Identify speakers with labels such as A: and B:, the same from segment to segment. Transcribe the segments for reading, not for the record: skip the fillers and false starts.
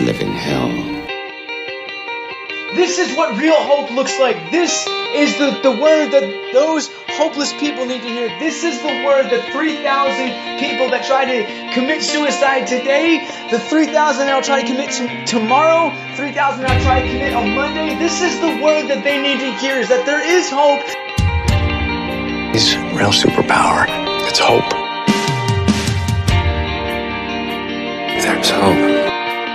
A: living hell.
B: This is what real hope looks like. This is the word that those hopeless people need to hear. This is the word that 3,000 people that try to commit suicide today, the 3,000 that will try to commit tomorrow, 3,000 that will try to commit on Monday. This is the word that they need to hear, is that there is hope.
C: His real superpower, it's hope. There's hope.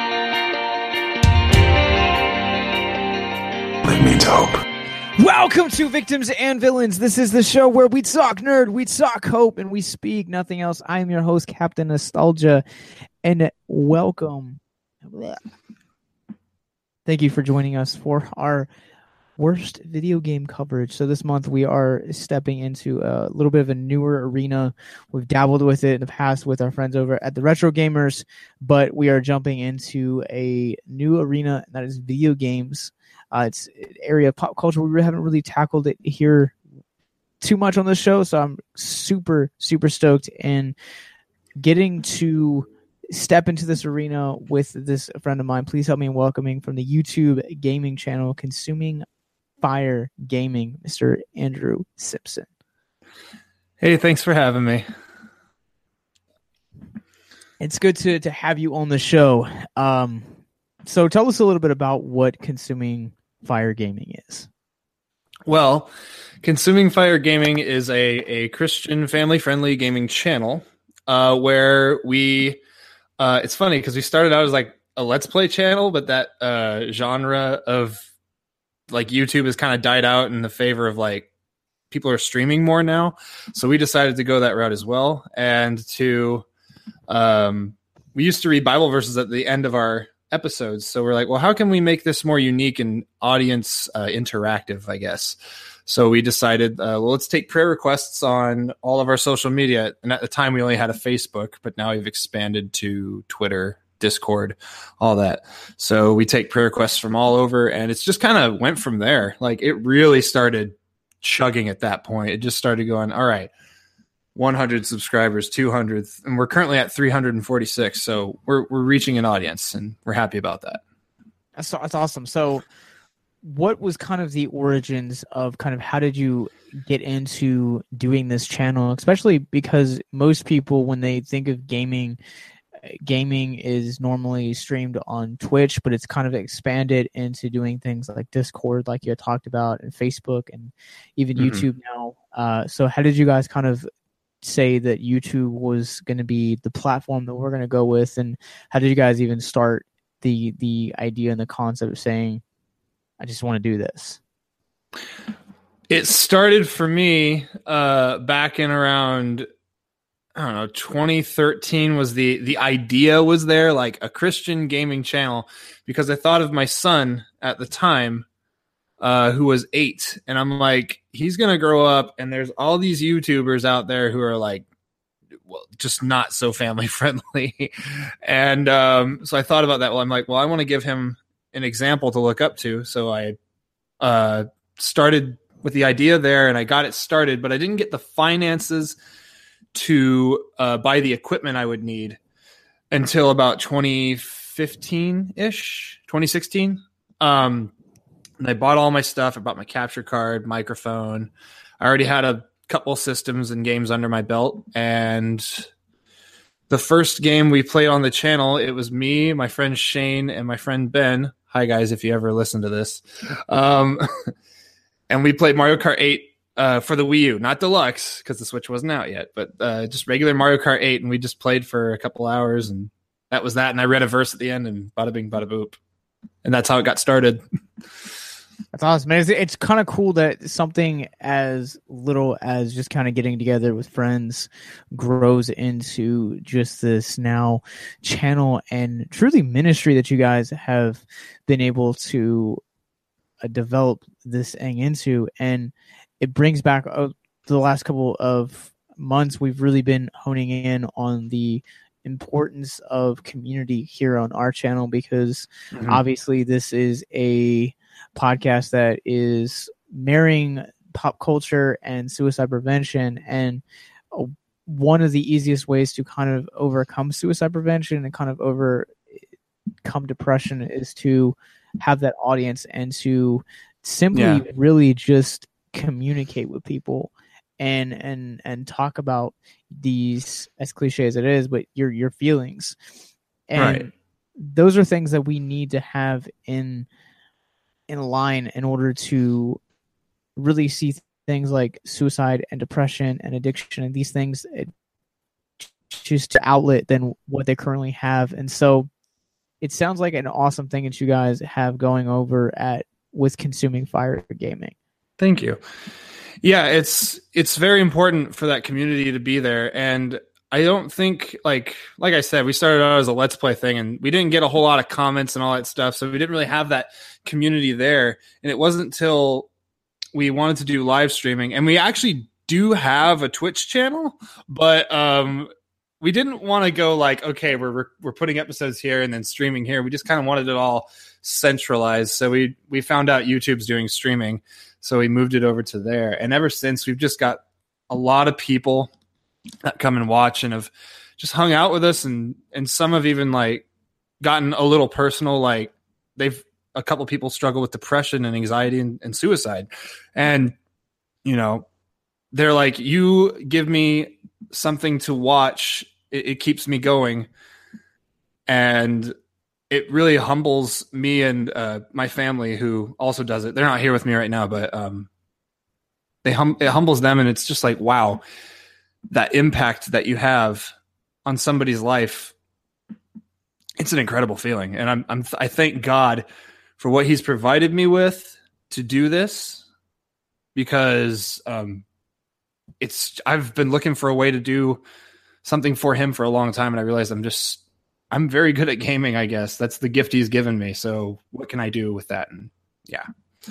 C: It means hope.
D: Welcome to Victims and Villains. This is the show where we talk nerd, we talk hope, and we speak nothing else. I am your host, Captain Nostalgia, and welcome. Thank you for joining us for our worst video game coverage. So this month we are stepping into a little bit of a newer arena. We've dabbled with it in the past with our friends over at the Retro Gamers, but we are jumping into a new arena that is video games. It's an area of pop culture. We haven't really tackled it here too much on this show, so I'm super, super stoked in getting to step into this arena with this friend of mine. Please help me in welcoming from the YouTube gaming channel, Consuming Fire Gaming, Mr. Andrew Simpson.
E: Hey, thanks for having me.
D: It's good to have you on the show. So tell us a little bit about what Consuming Fire Gaming is.
E: Well, Consuming Fire Gaming is a Christian family-friendly gaming channel where we, it's funny because we started out as like a Let's Play channel, but that genre of like YouTube has kind of died out in the favor of like people are streaming more now. So we decided to go that route as well. And to, we used to read Bible verses at the end of our episodes. So we're like, well, how can we make this more unique and audience interactive, I guess? So we decided, well, let's take prayer requests on all of our social media. And at the time we only had a Facebook, but now we've expanded to Twitter, Discord, all that. So we take prayer requests from all over, and it's just kind of went from there. Like it really started chugging at that point. It just started going, all right, 100 subscribers, 200, and we're currently at 346. So we're reaching an audience, and we're happy about that.
D: That's awesome. So what was kind of the origins of kind of how did you get into doing this channel, especially because most people, when they think of gaming is normally streamed on Twitch, but it's kind of expanded into doing things like Discord, like you had talked about, and Facebook, and even YouTube now. So how did you guys kind of say that YouTube was going to be the platform that we're going to go with, and how did you guys even start the idea and the concept of saying, I just want to do this?
E: It started for me back in around, I don't know, 2013 was the idea was there, like a Christian gaming channel, because I thought of my son at the time who was 8, and I'm like, he's going to grow up and there's all these YouTubers out there who are like, well, just not so family friendly. And so I thought about that. Well, I'm like, well, I want to give him an example to look up to. So I started with the idea there, and I got it started, but I didn't get the finances to buy the equipment I would need until about 2015-ish, 2016. And I bought all my stuff. I bought my capture card, microphone. I already had a couple systems and games under my belt. And the first game we played on the channel, it was me, my friend Shane, and my friend Ben. Hi, guys, if you ever listen to this. And we played Mario Kart 8 for the Wii U, not Deluxe, because the Switch wasn't out yet, but just regular Mario Kart 8, and we just played for a couple hours, and that was that. And I read a verse at the end, and bada bing, bada boop. And that's how it got started.
D: That's awesome. It's kind of cool that something as little as just kind of getting together with friends grows into just this now channel and truly ministry that you guys have been able to develop this thing into. And it brings back the last couple of months, we've really been honing in on the importance of community here on our channel, because obviously this is a podcast that is marrying pop culture and suicide prevention, and one of the easiest ways to kind of overcome suicide prevention and kind of come depression is to have that audience and to simply really just communicate with people and talk about these, as cliche as it is, but your feelings. And those are things that we need to have in line in order to really see things like suicide and depression and addiction and these things just to outlet than what they currently have. And so it sounds like an awesome thing that you guys have going over with Consuming Fire Gaming.
E: Thank you. Yeah, it's very important for that community to be there. And I don't think, like I said, we started out as a Let's Play thing, and we didn't get a whole lot of comments and all that stuff, so we didn't really have that community there. And it wasn't until we wanted to do live streaming, and we actually do have a Twitch channel, but we didn't want to go like, okay, we're putting episodes here and then streaming here. We just kind of wanted it all centralized. So we found out YouTube's doing streaming, so we moved it over to there. And ever since, we've just got a lot of people that come and watch and have just hung out with us, and some have even like gotten a little personal. Like a couple people struggle with depression and anxiety and suicide, and they're like, you give me something to watch, it keeps me going, and it really humbles me and my family, who also does it. They're not here with me right now, but it humbles them, and it's just like, wow, that impact that you have on somebody's life, it's an incredible feeling. And I thank God for what He's provided me with to do this, because I've been looking for a way to do something for Him for a long time, and I realized I'm very good at gaming, I guess. That's the gift He's given me. So what can I do with that? And yeah.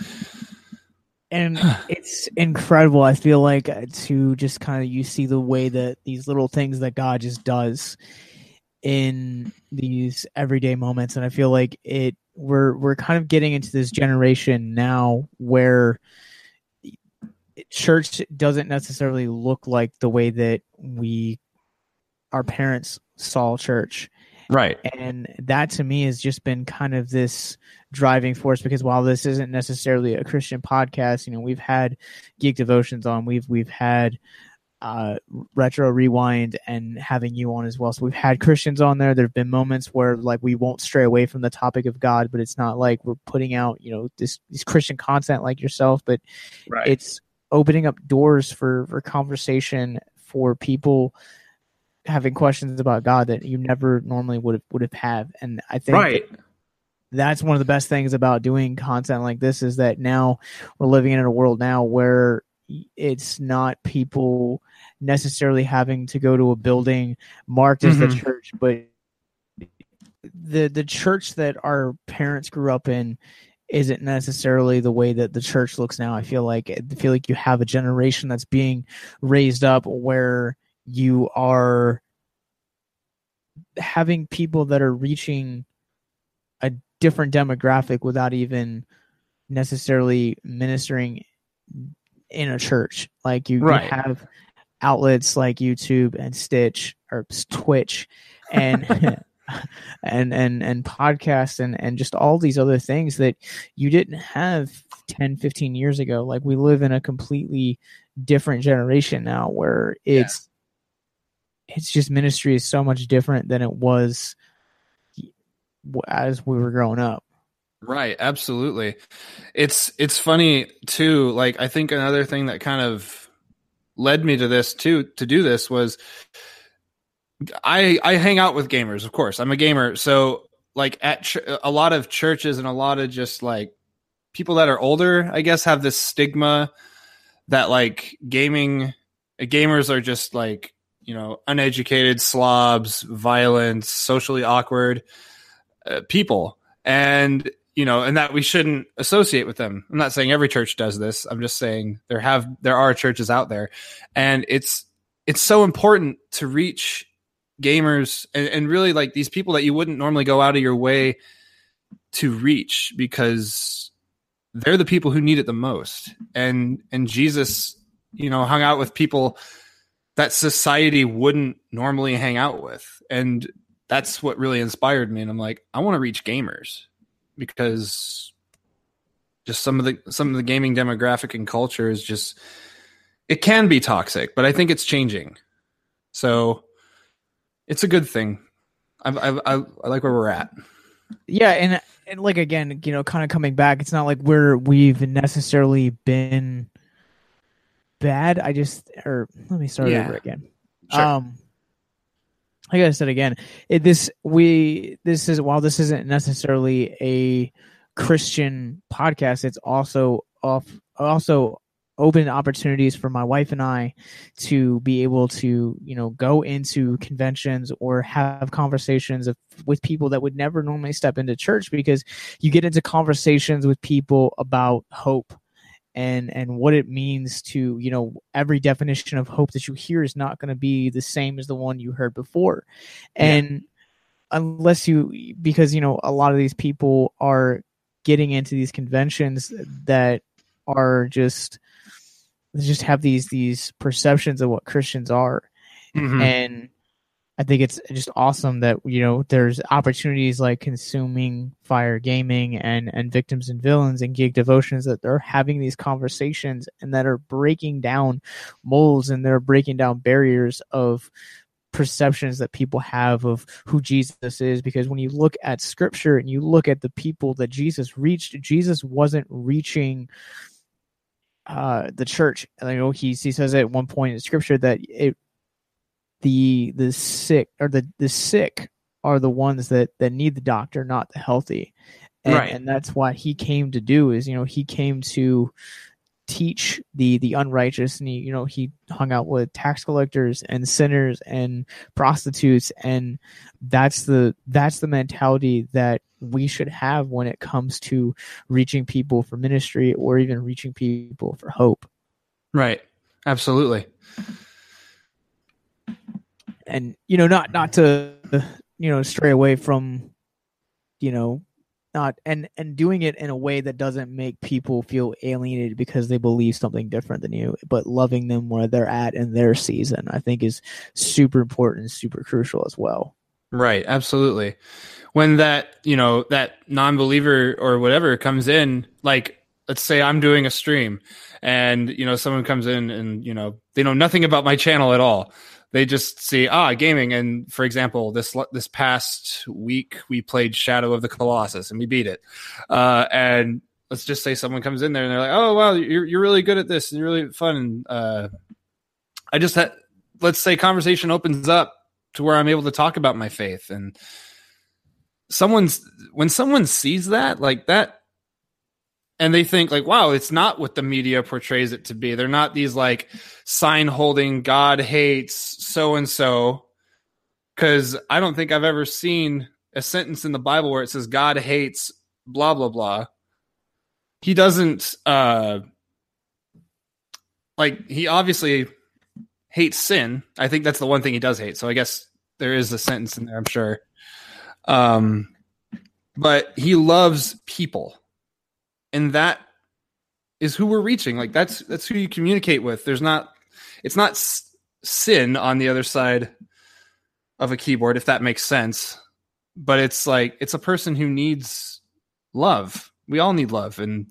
D: And it's incredible, I feel like, to just kind of, you see the way that these little things that God just does in these everyday moments. And I feel like we're kind of getting into this generation now where church doesn't necessarily look like the way that our parents saw church.
E: Right.
D: And that to me has just been kind of this driving force, because while this isn't necessarily a Christian podcast, we've had Geek Devotions on, we've had Retro Rewind and having you on as well. So we've had Christians on there. There have been moments where like we won't stray away from the topic of God, but it's not like we're putting out, this Christian content like yourself, but it's opening up doors for conversation for people having questions about God that you never normally would have had. And I think that's one of the best things about doing content like this, is that now we're living in a world now where it's not people necessarily having to go to a building marked as the church, but the church that our parents grew up in isn't necessarily the way that the church looks now. I feel like you have a generation that's being raised up where you are having people that are reaching a different demographic without even necessarily ministering in a church. Like you have outlets like YouTube and Stitch or Twitch and and podcasts and just all these other things that you didn't have 10, 15 years ago. Like we live in a completely different generation now where it's just, ministry is so much different than it was as we were growing up.
E: Right. Absolutely. It's funny too. Like, I think another thing that kind of led me to this too, to do this, was I hang out with gamers. Of course, I'm a gamer. So like at a lot of churches and a lot of just like people that are older, I guess, have this stigma that like gamers are just like, uneducated slobs, violent, socially awkward people. And, and that we shouldn't associate with them. I'm not saying every church does this. I'm just saying there are churches out there, and it's so important to reach gamers and really like these people that you wouldn't normally go out of your way to reach, because they're the people who need it the most. And Jesus, hung out with people that society wouldn't normally hang out with. And that's what really inspired me. And I'm like, I want to reach gamers, because just some of the gaming demographic and culture is just, it can be toxic, but I think it's changing. So it's a good thing. I like where we're at.
D: Yeah, and like, again, kind of coming back, it's not like we've necessarily been bad. Let me start over again.
E: Sure.
D: Like I said again, while this isn't necessarily a Christian podcast, it's also open opportunities for my wife and I to be able to, go into conventions or have conversations with people that would never normally step into church, because you get into conversations with people about hope and what it means to, every definition of hope that you hear is not going to be the same as the one you heard before. And unless because a lot of these people are getting into these conventions that are just have these perceptions of what Christians are.
E: Mm-hmm.
D: And I think it's just awesome that, there's opportunities like Consuming Fire Gaming and Victims and Villains and Geek Devotions, that they're having these conversations and that are breaking down molds, and they're breaking down barriers of perceptions that people have of who Jesus is. Because when you look at scripture and you look at the people that Jesus reached, Jesus wasn't reaching the church. He says at one point in scripture that the sick, or the sick are the ones that need the doctor, not the healthy. And that's what he came to do, is he came to teach the unrighteous, and he hung out with tax collectors and sinners and prostitutes, and that's the mentality that we should have when it comes to reaching people for ministry, or even reaching people for hope.
E: Right. Absolutely.
D: And not to stray away from not and doing it in a way that doesn't make people feel alienated because they believe something different than you, but loving them where they're at in their season, I think is super important, super crucial as well.
E: Right. Absolutely. When that non-believer or whatever comes in, like, let's say I'm doing a stream and, someone comes in and, they know nothing about my channel at all. They just see, gaming. And for example, this past week, we played Shadow of the Colossus and we beat it. And let's just say someone comes in there and they're like, oh, wow, you're really good at this and you're really fun. And let's say conversation opens up to where I'm able to talk about my faith. And when someone sees that, like that, and they think like, wow, it's not what the media portrays it to be. They're not these like sign holding God hates so-and-so. Cause I don't think I've ever seen a sentence in the Bible where it says God hates blah, blah, blah. He doesn't, he obviously hates sin. I think that's the one thing he does hate. So I guess there is a sentence in there, I'm sure. But he loves people. And that is who we're reaching. Like that's who you communicate with. It's not sin on the other side of a keyboard, if that makes sense. But it's like, it's a person who needs love. We all need love. And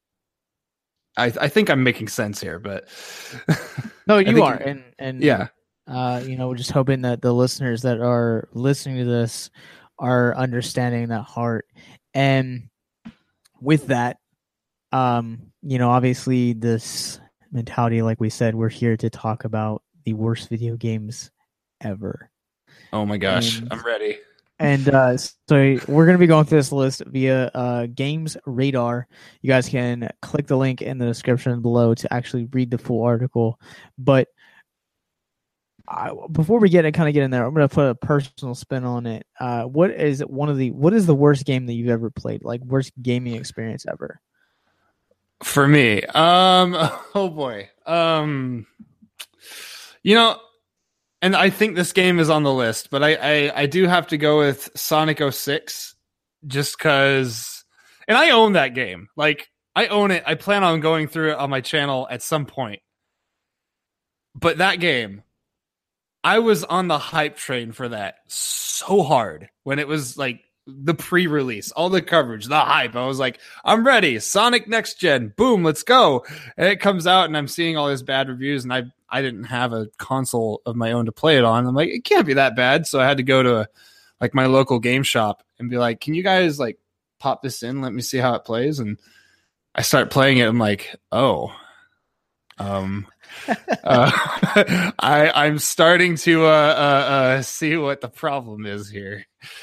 E: I think I'm making sense here, but
D: no, you are. And
E: yeah,
D: we're just hoping that the listeners that are listening to this are understanding that heart. And with that, obviously this mentality, like we said, we're here to talk about the worst video games ever.
E: Oh my gosh, I'm ready.
D: And so we're going to be going through this list via Games Radar. You guys can click the link in the description below to actually read the full article. But before we get in there, I'm going to put a personal spin on it. What is the worst game that you've ever played? Like worst gaming experience ever?
E: For me, oh boy, and I think this game is on the list, but I do have to go with Sonic 06, just because, and I own that game. Like I own it. I plan on going through it on my channel at some point. But that game, I was on the hype train for that so hard when it was like the pre-release, all the coverage, the hype. I was like, I'm ready. Sonic Next Gen, boom, let's go. And it comes out, and I'm seeing all these bad reviews, and I didn't have a console of my own to play it on. I'm like, it can't be that bad. So I had to go to like my local game shop and be like, can you guys like pop this in? Let me see how it plays. And I start playing it. I'm like, oh, I'm starting to see what the problem is here.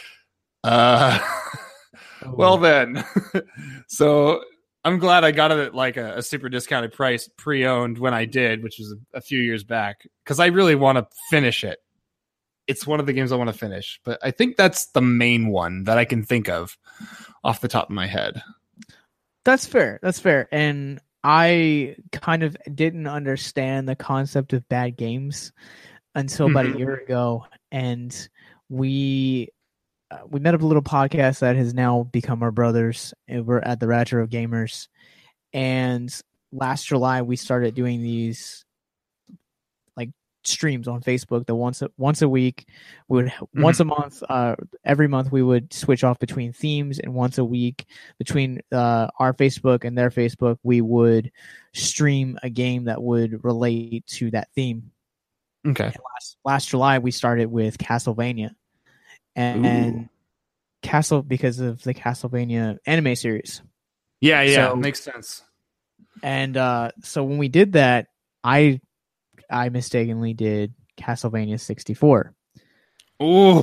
E: Well then, so I'm glad I got it at like a super discounted price pre-owned when I did, which was a few years back, because I really want to finish it. It's one of the games I want to finish, but I think that's the main one that I can think of off the top of my head.
D: That's fair. That's fair. And I kind of didn't understand the concept of bad games until about a year ago. And we met up a little podcast that has now become our brothers. We're at the Retro Gamers. And last July, we started doing these like streams on Facebook that once a week, we would once a month, every month we would switch off between themes, and once a week between our Facebook and their Facebook, we would stream a game that would relate to that theme.
E: Okay.
D: And last July, we started with Castlevania. And because of the Castlevania anime series.
E: Yeah, so, makes sense.
D: And so when we did that, I mistakenly did Castlevania 64.
E: Ooh.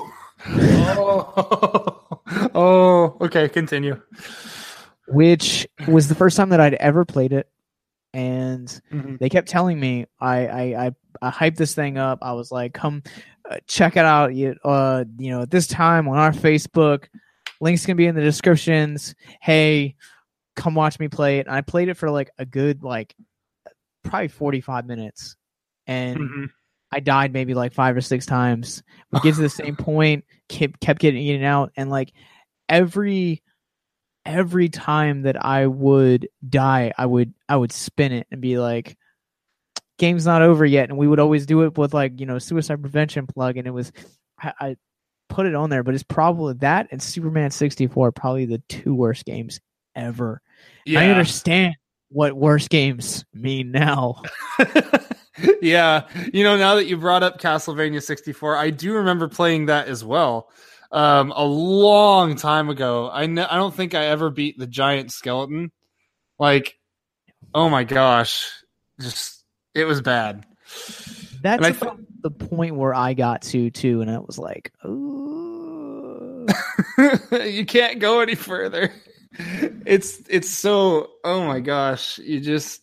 E: Oh, okay, continue.
D: Which was the first time that I'd ever played it. And they kept telling me, I hyped this thing up. I was like, come check it out. At this time on our Facebook, links can be in the descriptions. Hey, come watch me play it. And I played it for like a good, probably 45 minutes. And I died maybe like 5 or 6 times. We get to the same point, kept getting eaten out. And like every time that I would die, I would spin it and be like, game's not over yet. And we would always do it with suicide prevention plug. And it was, I put it on there, but it's probably that and Superman 64, probably the 2 worst games ever. Yeah. I understand what worst games mean now.
E: Yeah. Now that you brought up Castlevania 64, I do remember playing that as well. A long time ago. I don't think I ever beat the giant skeleton. Like, oh my gosh. It was bad.
D: That's about the point where I got to too, and I was like, ooh.
E: You can't go any further. It's so, oh my gosh. You just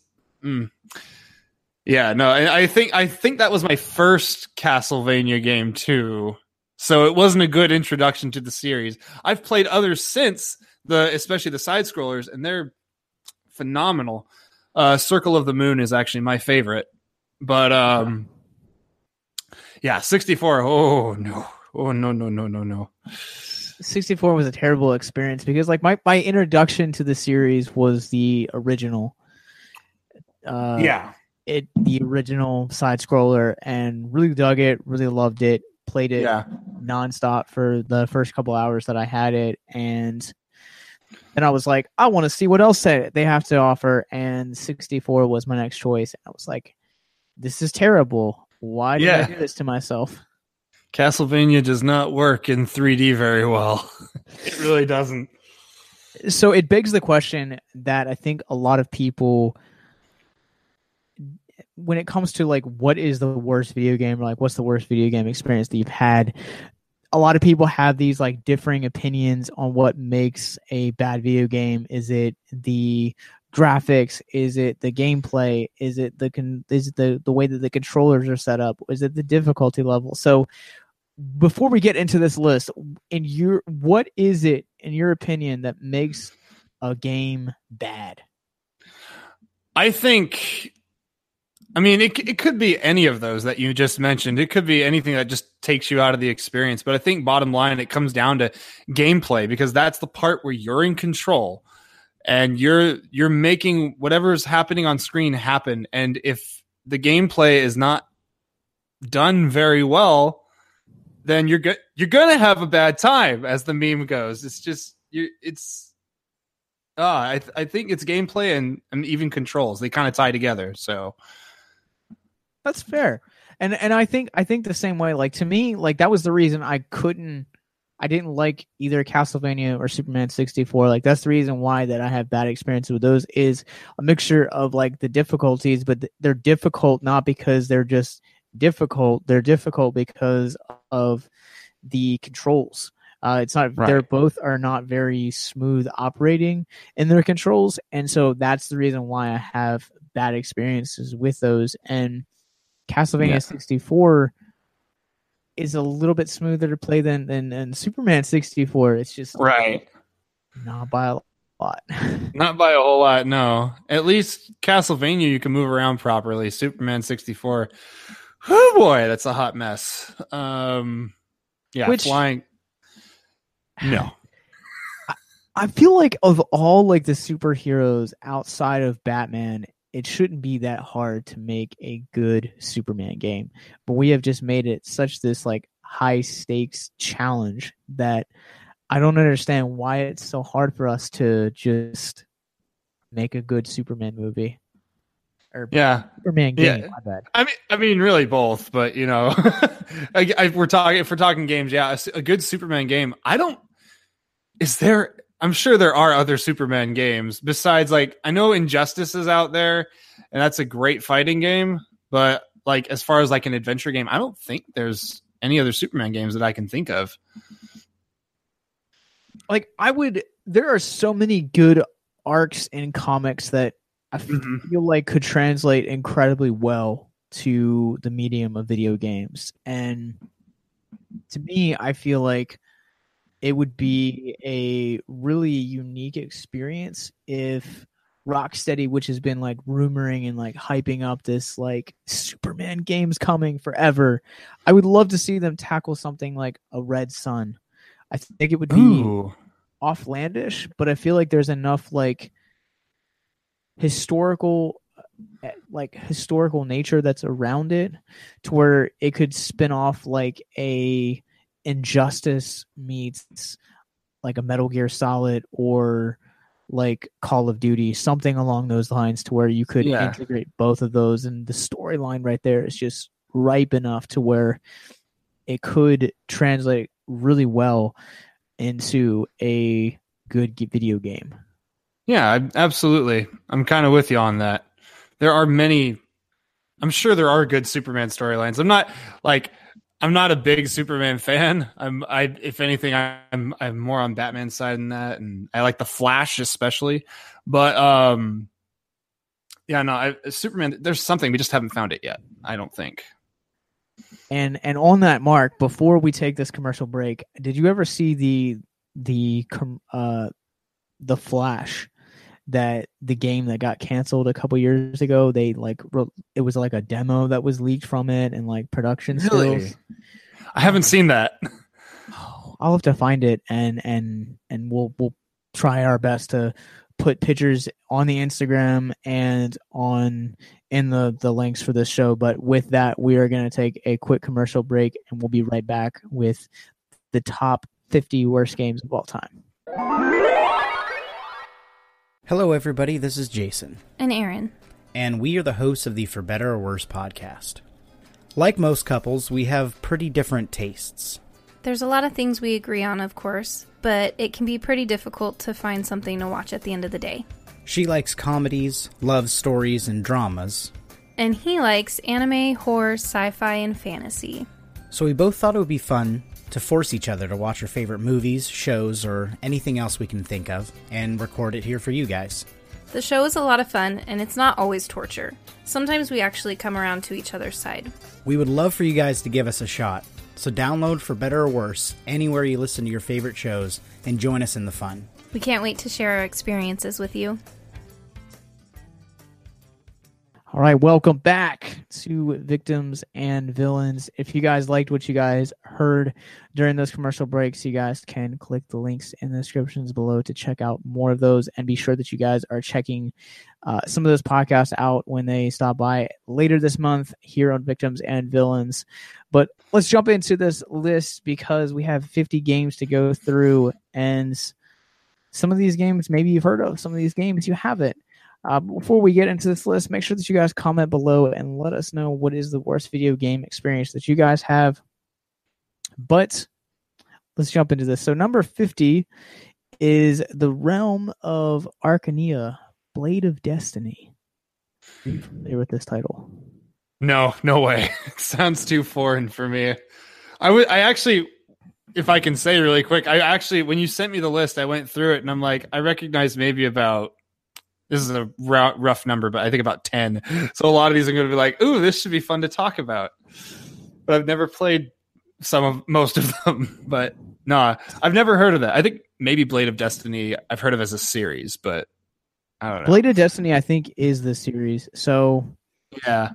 E: Yeah, no, I think that was my first Castlevania game too. So it wasn't a good introduction to the series. I've played others since, especially the side scrollers, and they're phenomenal. Circle of the Moon is actually my favorite. But yeah, 64. Oh no. Oh no.
D: 64 was a terrible experience because my introduction to the series was the original. The original side scroller, and really dug it, really loved it, played it nonstop for the first couple hours that I had it, and then I was like, I want to see what else they have to offer, and 64 was my next choice. I was like, this is terrible. Why did I do this to myself?
E: Castlevania does not work in 3D very well. It really doesn't.
D: So it begs the question that I think a lot of people, when it comes to what is the worst video game, or what's the worst video game experience that you've had, a lot of people have these differing opinions on what makes a bad video game. Is it the graphics? Is it the gameplay? Is it the way that the controllers are set up? Is it the difficulty level? So before we get into this list, what is it in your opinion that makes a game bad?
E: I think, it could be any of those that you just mentioned. It could be anything that just takes you out of the experience. But I think bottom line, it comes down to gameplay, because that's the part where you're in control and you're making whatever's happening on screen happen. And if the gameplay is not done very well, then you're gonna have a bad time, as the meme goes. It's just I think it's gameplay and even controls. They kind of tie together. So
D: that's fair. And I think the same way. Like, to me, like, that was the reason I didn't like either Castlevania or Superman 64. Like, that's the reason why that I have bad experiences with those, is a mixture of like the difficulties, but they're difficult not because they're just difficult. They're difficult because of the controls. It's not,
E: right.
D: They're both are not very smooth operating in their controls. And so that's the reason why I have bad experiences with those. And Castlevania 64 is a little bit smoother to play than Superman 64. It's just
E: right.
D: Not by a lot.
E: Not by a whole lot, no. At least Castlevania, you can move around properly. Superman 64, oh boy, that's a hot mess. Flying. No.
D: I feel like of all like the superheroes outside of Batman, it shouldn't be that hard to make a good Superman game. But we have just made it such this like high stakes challenge that I don't understand why it's so hard for us to just make a good Superman movie. Or Superman game, my bad.
E: I mean, really both, but you know, if we're talking games, a good Superman game. I'm sure there are other Superman games besides, like, I know Injustice is out there, and that's a great fighting game. But like, as far as like an adventure game, I don't think there's any other Superman games that I can think of.
D: Like, there are so many good arcs in comics that I feel like could translate incredibly well to the medium of video games. And to me, I feel like it would be a really unique experience if Rocksteady, which has been like rumoring and like hyping up this like Superman games coming forever, I would love to see them tackle something like a Red Sun. I think it would be offlandish, but I feel like there's enough like historical nature that's around it to where it could spin off like a Injustice meets like a Metal Gear Solid or like Call of Duty, something along those lines, to where you could integrate both of those, and the storyline right there is just ripe enough to where it could translate really well into a good video game.
E: Yeah, absolutely. I'm kind of with you on that. I'm sure there are good Superman storylines. I'm not a big Superman fan. If anything, I'm more on Batman's side than that, and I like the Flash especially. But Superman. There's something we just haven't found it yet, I don't think.
D: And on that mark, before we take this commercial break, did you ever see the Flash? That the game that got canceled a couple years ago, they like it was like a demo that was leaked from it and like production stills.
E: I haven't seen that.
D: I'll have to find it and we'll try our best to put pictures on the Instagram and in the links for this show. But with that, we are going to take a quick commercial break, and we'll be right back with the top 50 worst games of all time.
A: Hello, everybody. This is Jason.
F: And Aaron.
A: And we are the hosts of the For Better or Worse podcast. Like most couples, we have pretty different tastes.
F: There's a lot of things we agree on, of course, but it can be pretty difficult to find something to watch at the end of the day.
A: She likes comedies, love stories, and dramas.
F: And he likes anime, horror, sci-fi, and fantasy.
A: So we both thought it would be fun to force each other to watch our favorite movies, shows, or anything else we can think of, and record it here for you guys.
F: The show is a lot of fun, and it's not always torture. Sometimes we actually come around to each other's side.
A: We would love for you guys to give us a shot, so download For Better or Worse anywhere you listen to your favorite shows, and join us in the fun.
F: We can't wait to share our experiences with you.
D: All right, welcome back to Victims and Villains. If you guys liked what you guys heard during those commercial breaks, you guys can click the links in the descriptions below to check out more of those, and be sure that you guys are checking some of those podcasts out when they stop by later this month here on Victims and Villains. But let's jump into this list because we have 50 games to go through, and some of these games maybe you've heard of, some of these games you haven't. Before we get into this list, make sure that you guys comment below and let us know what is the worst video game experience that you guys have. But let's jump into this. So number 50 is The Realm of Arcania, Blade of Destiny. Are you familiar with this title?
E: No way. It sounds too foreign for me. I actually, if I can say really quick, when you sent me the list, I went through it and I'm like, I recognize maybe about, this is a rough number, but I think about 10. So a lot of these are going to be like, ooh, this should be fun to talk about. But I've never played most of them. But no, I've never heard of that. I think maybe Blade of Destiny I've heard of as a series, but I don't know.
D: Blade of Destiny, I think, is the series. So
E: yeah,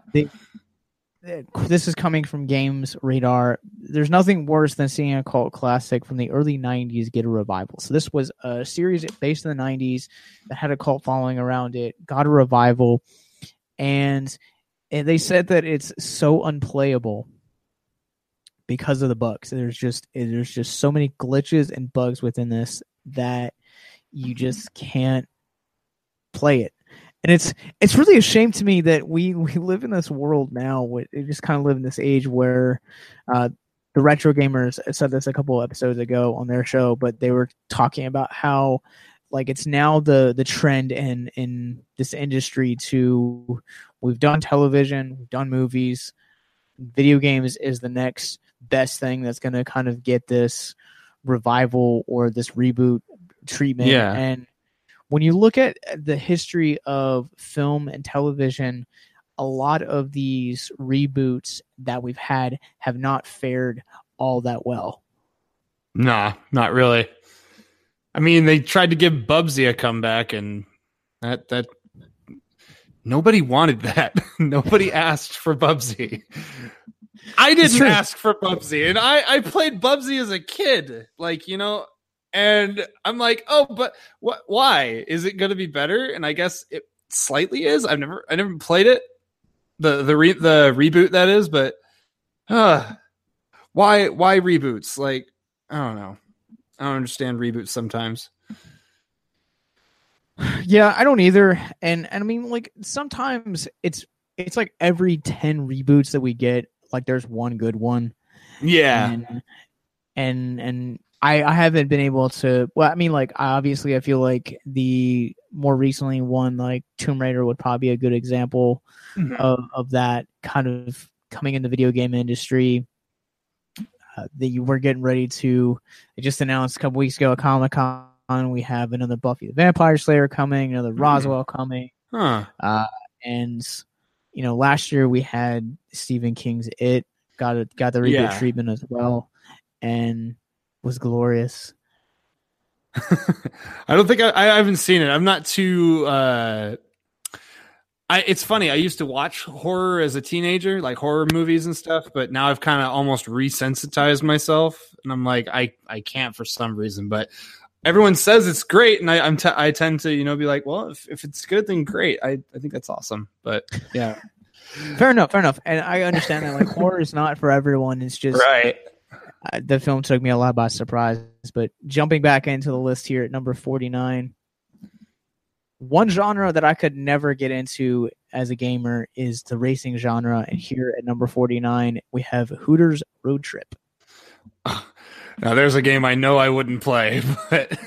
D: this is coming from Games Radar. There's nothing worse than seeing a cult classic from the early 90s get a revival. So this was a series based in the 90s that had a cult following around it, got a revival, and they said that it's so unplayable because of the bugs. There's just so many glitches and bugs within this that you just can't play it. And it's really a shame to me that we live in this world now. We just kind of live in this age where the retro gamers said this a couple of episodes ago on their show, but they were talking about how like it's now the trend in this industry to, we've done television, we've done movies, video games is the next best thing that's going to kind of get this revival or this reboot treatment.
E: Yeah.
D: And when you look at the history of film and television, a lot of these reboots that we've had have not fared all that well.
E: Nah, not really. I mean, they tried to give Bubsy a comeback, and that nobody wanted that. Nobody asked for Bubsy. I didn't ask for Bubsy, and I played Bubsy as a kid, like, you know. And I'm like, oh, but what? Why is it going to be better? And I guess it slightly is. I never played it, the reboot that is. But why reboots? Like, I don't know. I don't understand reboots sometimes.
D: Yeah, I don't either. And I mean, like sometimes it's like every 10 reboots that we get, like there's one good one.
E: Yeah,
D: and I haven't been able to. Well, I mean, like obviously, I feel like the more recently one, like Tomb Raider, would probably be a good example of that kind of coming in the video game industry. That you were getting ready to. They just announced a couple weeks ago at Comic-Con, we have another Buffy the Vampire Slayer coming, another Roswell coming, and you know, last year we had Stephen King's It got the reboot treatment as well, and was glorious.
E: I don't think I haven't seen it. I'm not too. It's funny. I used to watch horror as a teenager, like horror movies and stuff, but now I've kind of almost resensitized myself, and I'm like, I can't for some reason. But everyone says it's great, and I tend to be like, well, if it's good, then great. I think that's awesome. But yeah,
D: fair enough. And I understand that like horror is not for everyone. It's just
E: right.
D: The film took me a lot by surprise. But jumping back into the list here at number 49, one genre that I could never get into as a gamer is the racing genre. And here at number 49, we have Hooters Road Trip.
E: Now, there's a game I know I wouldn't play, but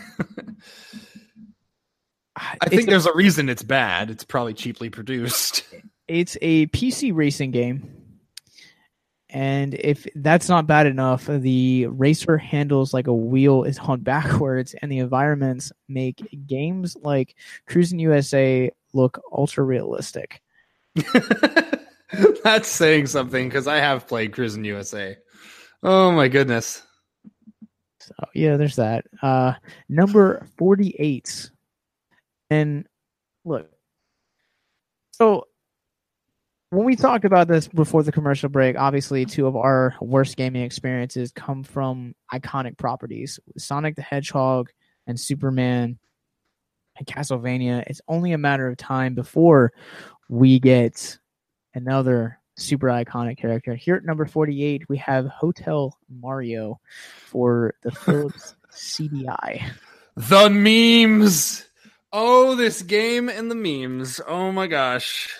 E: I think there's a reason it's bad. It's probably cheaply produced.
D: It's a PC racing game. And if that's not bad enough, the racer handles like a wheel is on backwards, and the environments make games like Cruis'n USA look ultra realistic.
E: That's saying something, because I have played Cruis'n USA. Oh my goodness.
D: So yeah, there's that. Number 48. And look, so when we talked about this before the commercial break, obviously two of our worst gaming experiences come from iconic properties. Sonic the Hedgehog and Superman and Castlevania. It's only a matter of time before we get another super iconic character. Here at number 48, we have Hotel Mario for the Philips CDI.
E: The memes. Oh, this game and the memes. Oh my gosh.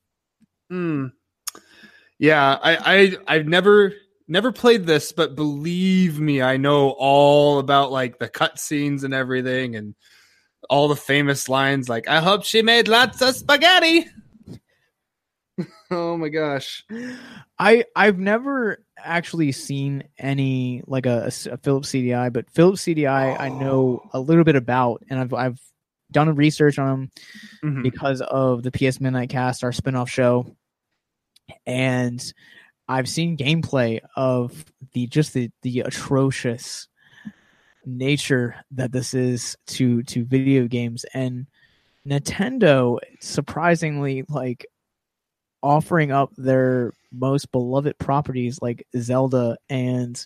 E: Yeah, I've never played this, but believe me, I know all about like the cutscenes and everything, and all the famous lines like "I hope she made lots of spaghetti." Oh my gosh.
D: I've never actually seen any like a Philips CDI, but Philips CDI I know a little bit about, and I've done a research on them because of the PS Midnight Cast, our spinoff show, and I've seen gameplay of the atrocious nature that this is to video games, and Nintendo surprisingly like offering up their most beloved properties like Zelda and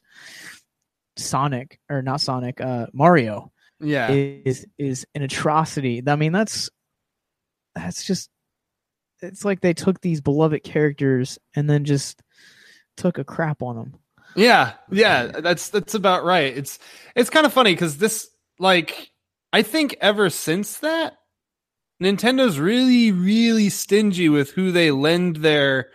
D: Mario.
E: Yeah,
D: is an atrocity. I mean, that's just, it's like they took these beloved characters and then just took a crap on them.
E: Yeah, that's about right. It's kind of funny because this, like, I think ever since that, Nintendo's really, really stingy with who they lend their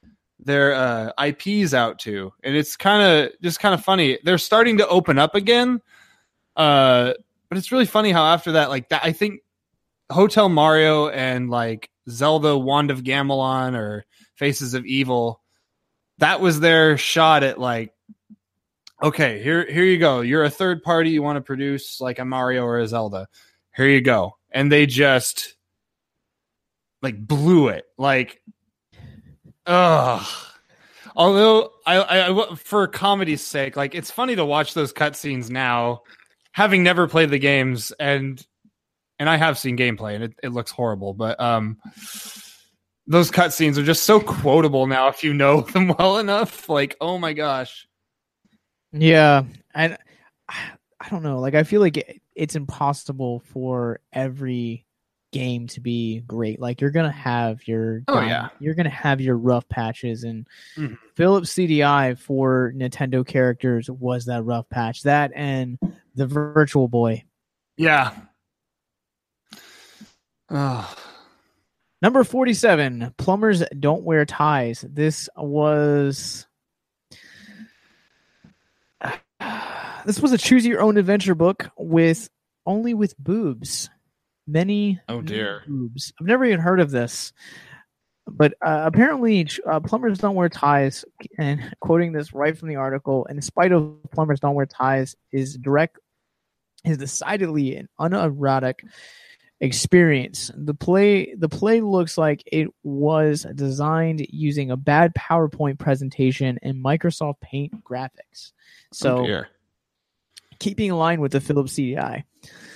E: IPs out to, and it's kind of funny. They're starting to open up again, but it's really funny how after that, like that, I think Hotel Mario and like Zelda Wand of Gamelon or Faces of Evil, that was their shot at like, okay, here you go. You're a third party. You want to produce like a Mario or a Zelda. Here you go. And they just like blew it. Like, ugh. Although I for comedy's sake, like it's funny to watch those cutscenes now, having never played the games, and I have seen gameplay and it looks horrible, but those cutscenes are just so quotable now if you know them well enough. Like, oh my gosh.
D: Yeah, and I don't know. Like, I feel like it's impossible for every game to be great. Like, you're gonna have your you're gonna have your rough patches, and Philips CDI for Nintendo characters was that rough patch. That and the Virtual Boy.
E: Yeah.
D: Number 47, Plumbers Don't Wear Ties. This was a choose your own adventure book with boobs. Many boobs. I've never even heard of this. But apparently Plumbers Don't Wear Ties, and quoting this right from the article, in spite of Plumbers Don't Wear Ties is decidedly an unerotic experience. The play looks like it was designed using a bad PowerPoint presentation and Microsoft Paint graphics. So, keeping in line with the Philips CDI,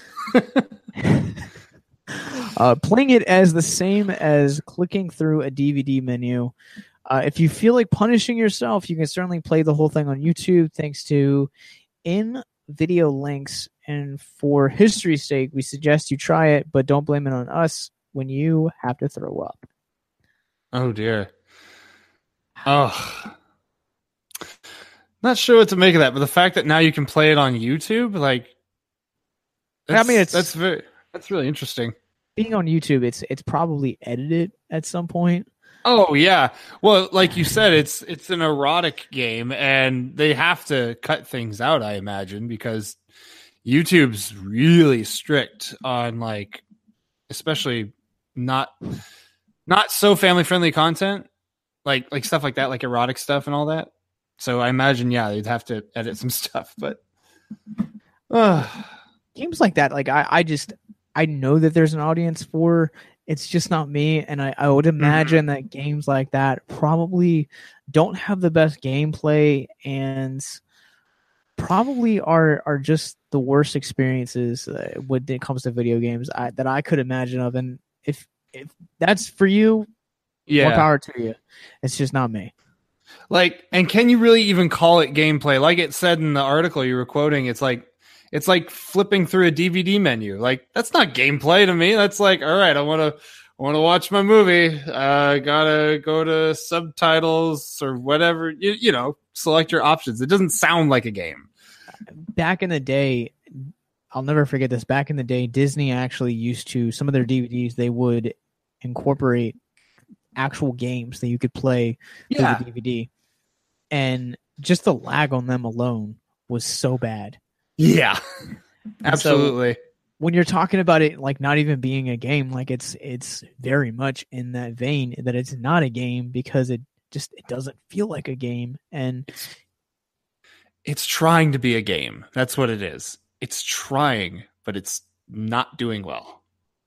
D: playing it as the same as clicking through a DVD menu. If you feel like punishing yourself, you can certainly play the whole thing on YouTube, thanks to in-video links. And for history's sake, we suggest you try it, but don't blame it on us when you have to throw up.
E: Oh, dear. Oh. Not sure what to make of that, but the fact that now you can play it on YouTube, like, that's really interesting.
D: Being on YouTube, it's probably edited at some point.
E: Oh yeah, well, like you said, it's an erotic game, and they have to cut things out, I imagine, because YouTube's really strict on, like, especially not so family friendly content, like stuff like that, like erotic stuff and all that. So I imagine, yeah, they'd have to edit some stuff, but
D: games like that, like I know that there's an audience for. It's just not me, and I would imagine that games like that probably don't have the best gameplay and probably are just the worst experiences when it comes to video games that I could imagine of. And if that's for you,
E: Yeah.
D: More power to you. It's just not me.
E: Like, and can you really even call it gameplay? Like it said in the article you were quoting, it's like flipping through a DVD menu. Like, that's not gameplay to me. That's like, all right, I want to watch my movie. Gotta go to subtitles or whatever. You know, select your options. It doesn't sound like a game.
D: Back in the day, I'll never forget this. Back in the day, Disney actually used to, some of their DVDs, they would incorporate actual games that you could play through the DVD. And just the lag on them alone was so bad.
E: Yeah, absolutely.
D: So when you're talking about it, like not even being a game, like it's very much in that vein that it's not a game because it doesn't feel like a game. And
E: it's trying to be a game. That's what it is. It's trying, but it's not doing well.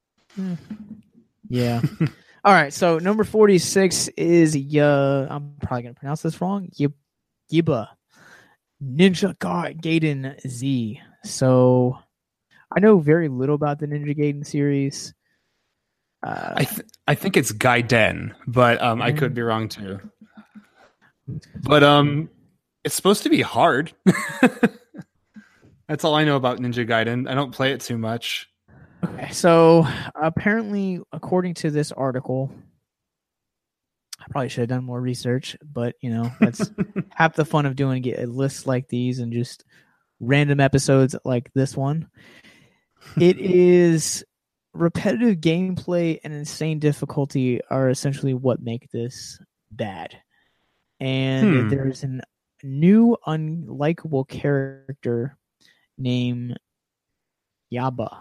D: Yeah. All right. So number 46 is I'm probably gonna pronounce this wrong. Yiba Ninja Gaiden Z. So I know very little about the Ninja Gaiden series.
E: I think it's Gaiden, but I could be wrong too. But it's supposed to be hard. That's all I know about Ninja Gaiden. I don't play it too much.
D: Okay, so apparently, according to this article, I probably should have done more research, but you know, that's half the fun of doing a list like these and just random episodes like this one. It is repetitive gameplay and insane difficulty are essentially what make this bad. And there's a new unlikable character named Yaba.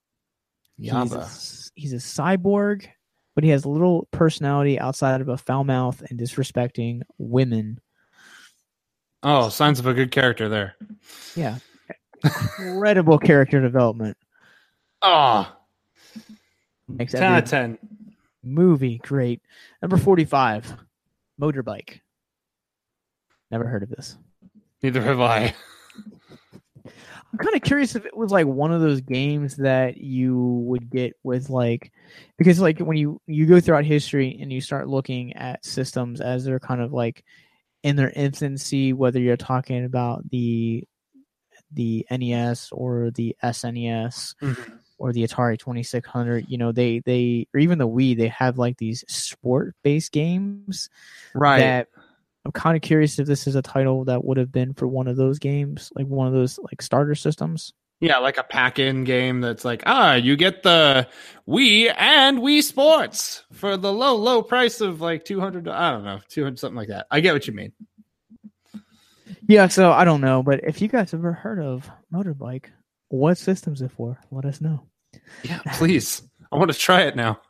D: He's a cyborg, but he has little personality outside of a foul mouth and disrespecting women.
E: Oh, signs of a good character there.
D: Yeah. Incredible character development.
E: Oh.
D: Makes
E: 10 out of 10.
D: Movie great. Number 45, Motorbike. Never heard of this.
E: Neither have I.
D: I'm kind of curious if it was like one of those games that you would get with like, because like when you go throughout history and you start looking at systems as they're kind of like in their infancy, whether you're talking about the NES or the SNES or the Atari 2600, you know, they or even the Wii, they have like these sport based games,
E: right?
D: That I'm kind of curious if this is a title that would have been for one of those games, like one of those like starter systems.
E: Yeah, like a pack-in game that's like, you get the Wii and Wii Sports for the low price of like $200. I don't know, 200 something like that. I get what you mean.
D: Yeah, so I don't know, but if you guys ever heard of Motorbike, what system's it for? Let us know.
E: Yeah, please. I want to try it now.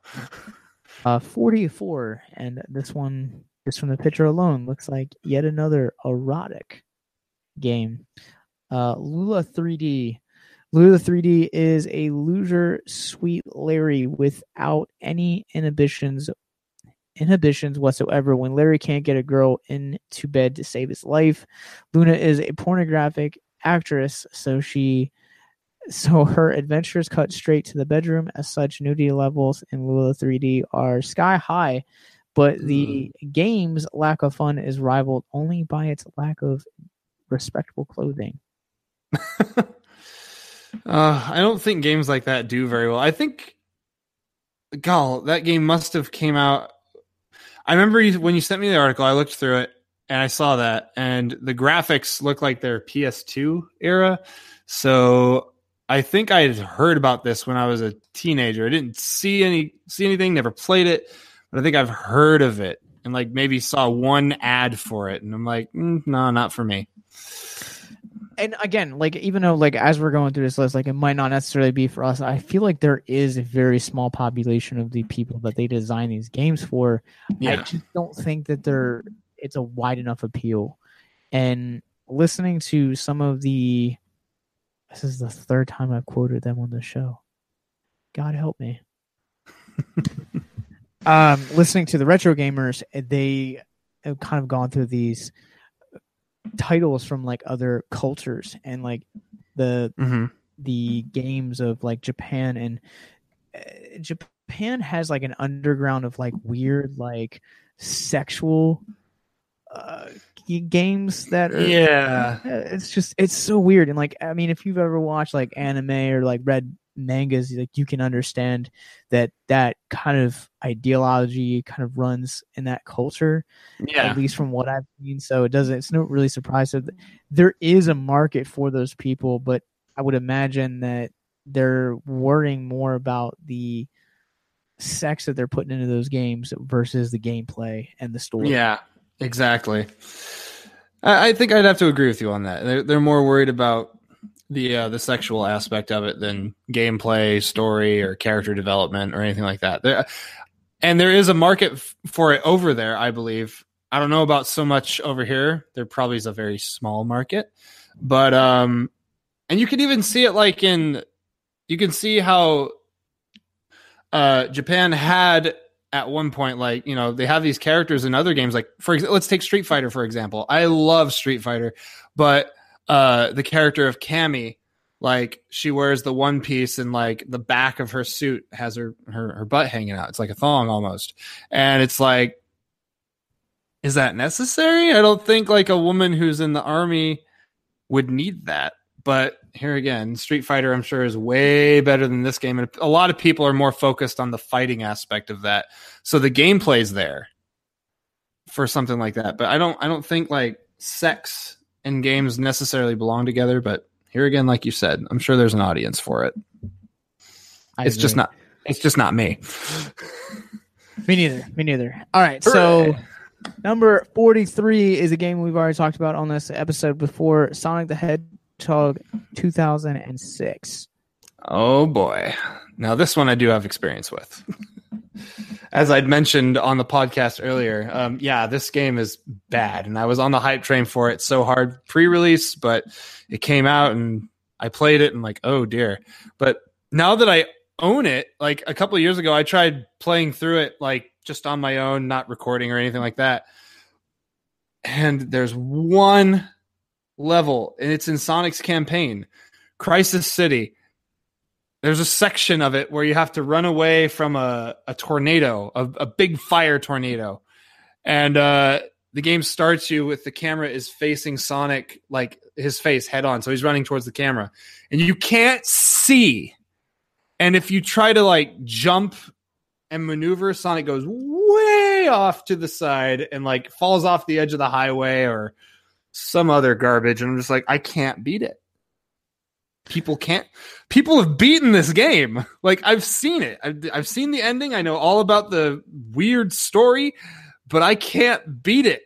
D: 44, and this one, just from the picture alone, looks like yet another erotic game. Lula 3D. Lula 3D is a loser sweet Larry without any inhibitions whatsoever. When Larry can't get a girl into bed to save his life, Luna is a pornographic actress, so her adventures cut straight to the bedroom. As such, nudity levels in Lula 3D are sky high, but the game's lack of fun is rivaled only by its lack of respectable clothing.
E: I don't think games like that do very well. I think, that game must have came out. I remember when you sent me the article, I looked through it and I saw that, and the graphics look like they're PS2 era. So I think I had heard about this when I was a teenager. I didn't see anything, never played it, but I think I've heard of it and like maybe saw one ad for it, and I'm like, no, not for me.
D: And again, like even though like as we're going through this list, like it might not necessarily be for us, I feel like there is a very small population of the people that they design these games for. Yeah. I just don't think that it's a wide enough appeal. And listening to some of this is the third time I've quoted them on the show. God help me. Listening to the retro gamers, they have kind of gone through these titles from like other cultures and like the games of like Japan, and Japan has like an underground of like weird like sexual games that are it's so weird. And like, I mean, if you've ever watched like anime or like read mangas, like you can understand that kind of ideology kind of runs in that culture, at least from what I've seen. So it's not really surprising. There is a market for those people, but I would imagine that they're worrying more about the sex that they're putting into those games versus the gameplay and the story.
E: Yeah, exactly. I think I'd have to agree with you on that. They're more worried about the sexual aspect of it than gameplay, story, or character development or anything like that. There is a market for it over there, I believe. I don't know about so much over here. There probably is a very small market, but and you can even see it you can see how Japan had at one point, like, they have these characters in other games. Like, let's take Street Fighter, for example. I love Street Fighter, but the character of Cammy, like, she wears the one piece and like the back of her suit has her butt hanging out. It's like a thong almost. And it's like, is that necessary? I don't think like a woman who's in the army would need that. But here again, Street Fighter, I'm sure, is way better than this game. And a lot of people are more focused on the fighting aspect of that. So the gameplay's there for something like that. But I don't think like sex and games necessarily belong together. But here again, like you said, I'm sure there's an audience for it. It's just not me.
D: Me neither. All right. So number 43 is a game we've already talked about on this episode before, Sonic the Hedgehog 2006.
E: Oh boy. Now this one I do have experience with. As I'd mentioned on the podcast earlier, this game is bad, and I was on the hype train for it so hard pre-release, but it came out and I played it and like, oh dear. But now that I own it, like a couple of years ago, I tried playing through it like just on my own, not recording or anything like that. And there's one level, and it's in Sonic's campaign, Crisis City. There's a section of it where you have to run away from a tornado, a big fire tornado. And the game starts you with the camera is facing Sonic, like his face head on. So he's running towards the camera. And you can't see. And if you try to like jump and maneuver, Sonic goes way off to the side and like falls off the edge of the highway or some other garbage. And I'm just like, I can't beat it. People have beaten this game. Like, I've seen it. I've seen the ending. I know all about the weird story, but I can't beat it.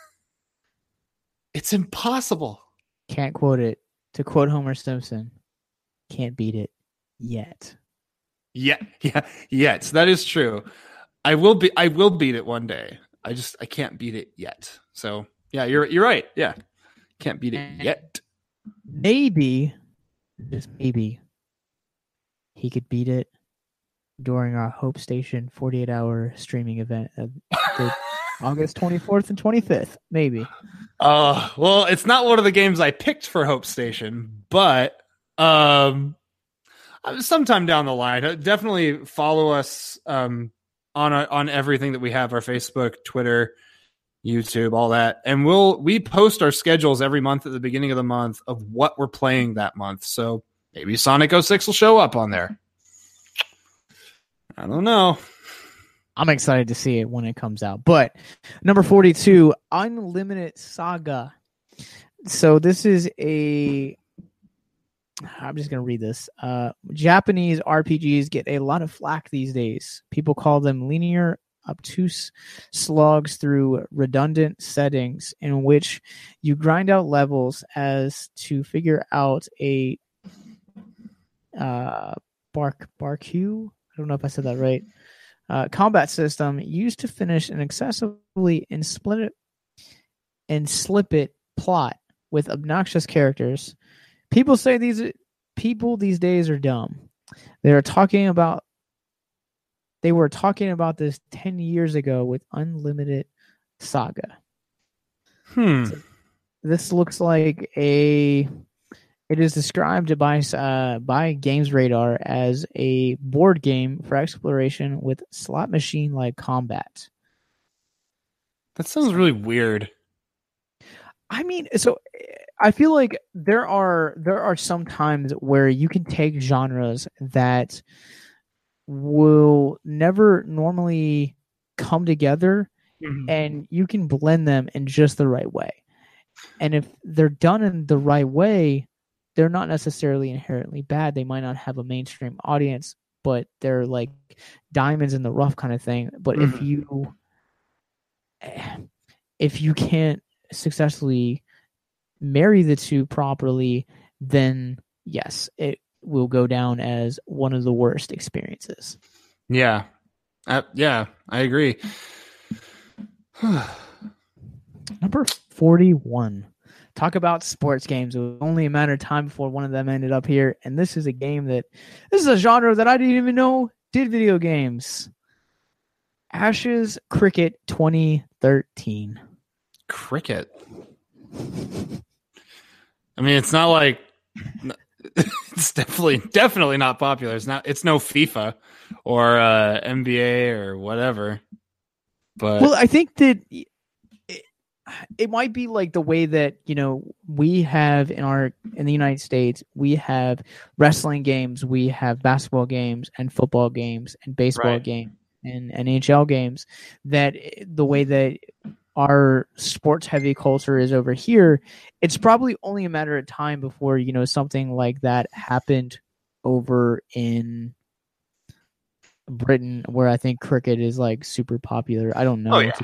E: It's impossible.
D: Can't quote it. To quote Homer Simpson, can't beat it yet.
E: Yeah. Yes, that is true. I will beat it one day. I can't beat it yet. So yeah, you're right. Yeah. Can't beat it yet.
D: Maybe, just maybe, he could beat it during our Hope Station 48-hour streaming event of August 24th and 25th. Maybe.
E: Well, it's not one of the games I picked for Hope Station, but sometime down the line, definitely follow us on everything that we have, our Facebook, Twitter, YouTube, all that. And we post our schedules every month at the beginning of the month of what we're playing that month. So maybe Sonic 06 will show up on there. I don't know.
D: I'm excited to see it when it comes out. But number 42, Unlimited Saga. So this is I'm just going to read this. Japanese RPGs get a lot of flack these days. People call them linear, obtuse slogs through redundant settings in which you grind out levels as to figure out a Barku. I don't know if I said that right. Combat system used to finish an excessively and slip it plot with obnoxious characters. People say people these days are dumb. They were talking about this 10 years ago with Unlimited Saga. So this looks like a It is described by Games Radar as a board game for exploration with slot machine-like combat.
E: That sounds really weird.
D: I mean, so I feel like there are some times where you can take genres that will never normally come together, and you can blend them in just the right way. And if they're done in the right way, they're not necessarily inherently bad. They might not have a mainstream audience, but they're like diamonds in the rough kind of thing. But if you can't successfully marry the two properly, then yes, it will go down as one of the worst experiences.
E: Yeah. I agree.
D: Number 41. Talk about sports games. It was only a matter of time before one of them ended up here. And this is a genre that I didn't even know did video games. Ashes Cricket 2013.
E: Cricket. I mean, it's not like it's definitely not popular. It's no FIFA or NBA or whatever. But
D: well, I think that it might be like the way that, we have in the United States, we have wrestling games, we have basketball games and football games and baseball games and NHL games, that the way that our sports heavy culture is over here, it's probably only a matter of time before, something like that happened over in Britain, where I think cricket is like super popular. I don't know.
E: Oh, yeah.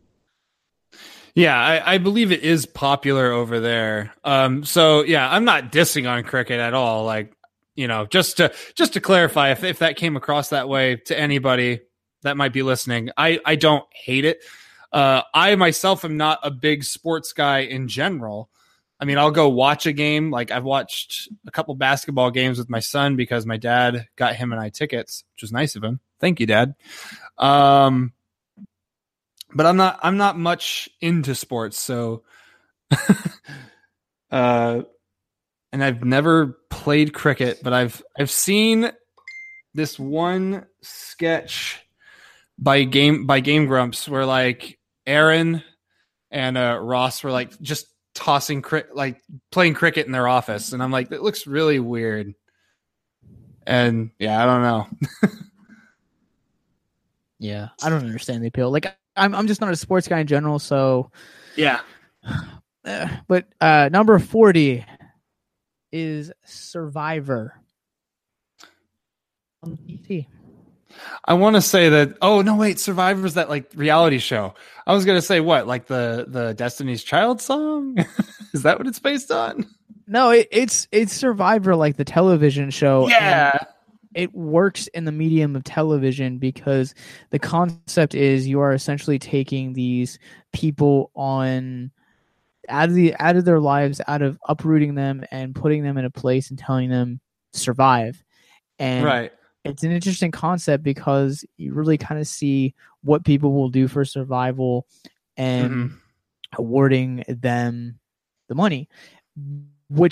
E: Yeah, I believe it is popular over there. So yeah, I'm not dissing on cricket at all. Like, just to clarify, if that came across that way to anybody that might be listening, I don't hate it. I myself am not a big sports guy in general. I mean, I'll go watch a game. Like, I've watched a couple basketball games with my son because my dad got him and I tickets, which was nice of him. Thank you, Dad. But I'm not much into sports, so and I've never played cricket, but I've seen this one sketch by Game Grumps where like Aaron and Ross were like just tossing playing cricket in their office, and I'm like, it looks really weird. And yeah, I don't know.
D: Yeah, I don't understand the appeal. Like, I'm just not a sports guy in general, so
E: yeah.
D: But number 40 is Survivor on PC.
E: I want to say that. Oh no, wait! Survivor's that like reality show. I was gonna say what, like the Destiny's Child song? Is that what it's based on?
D: No, it's Survivor, like the television show.
E: Yeah.
D: It works in the medium of television because the concept is you are essentially taking these people out of their lives, out of uprooting them and putting them in a place and telling them survive. And it's an interesting concept because you really kind of see what people will do for survival and awarding them the money, but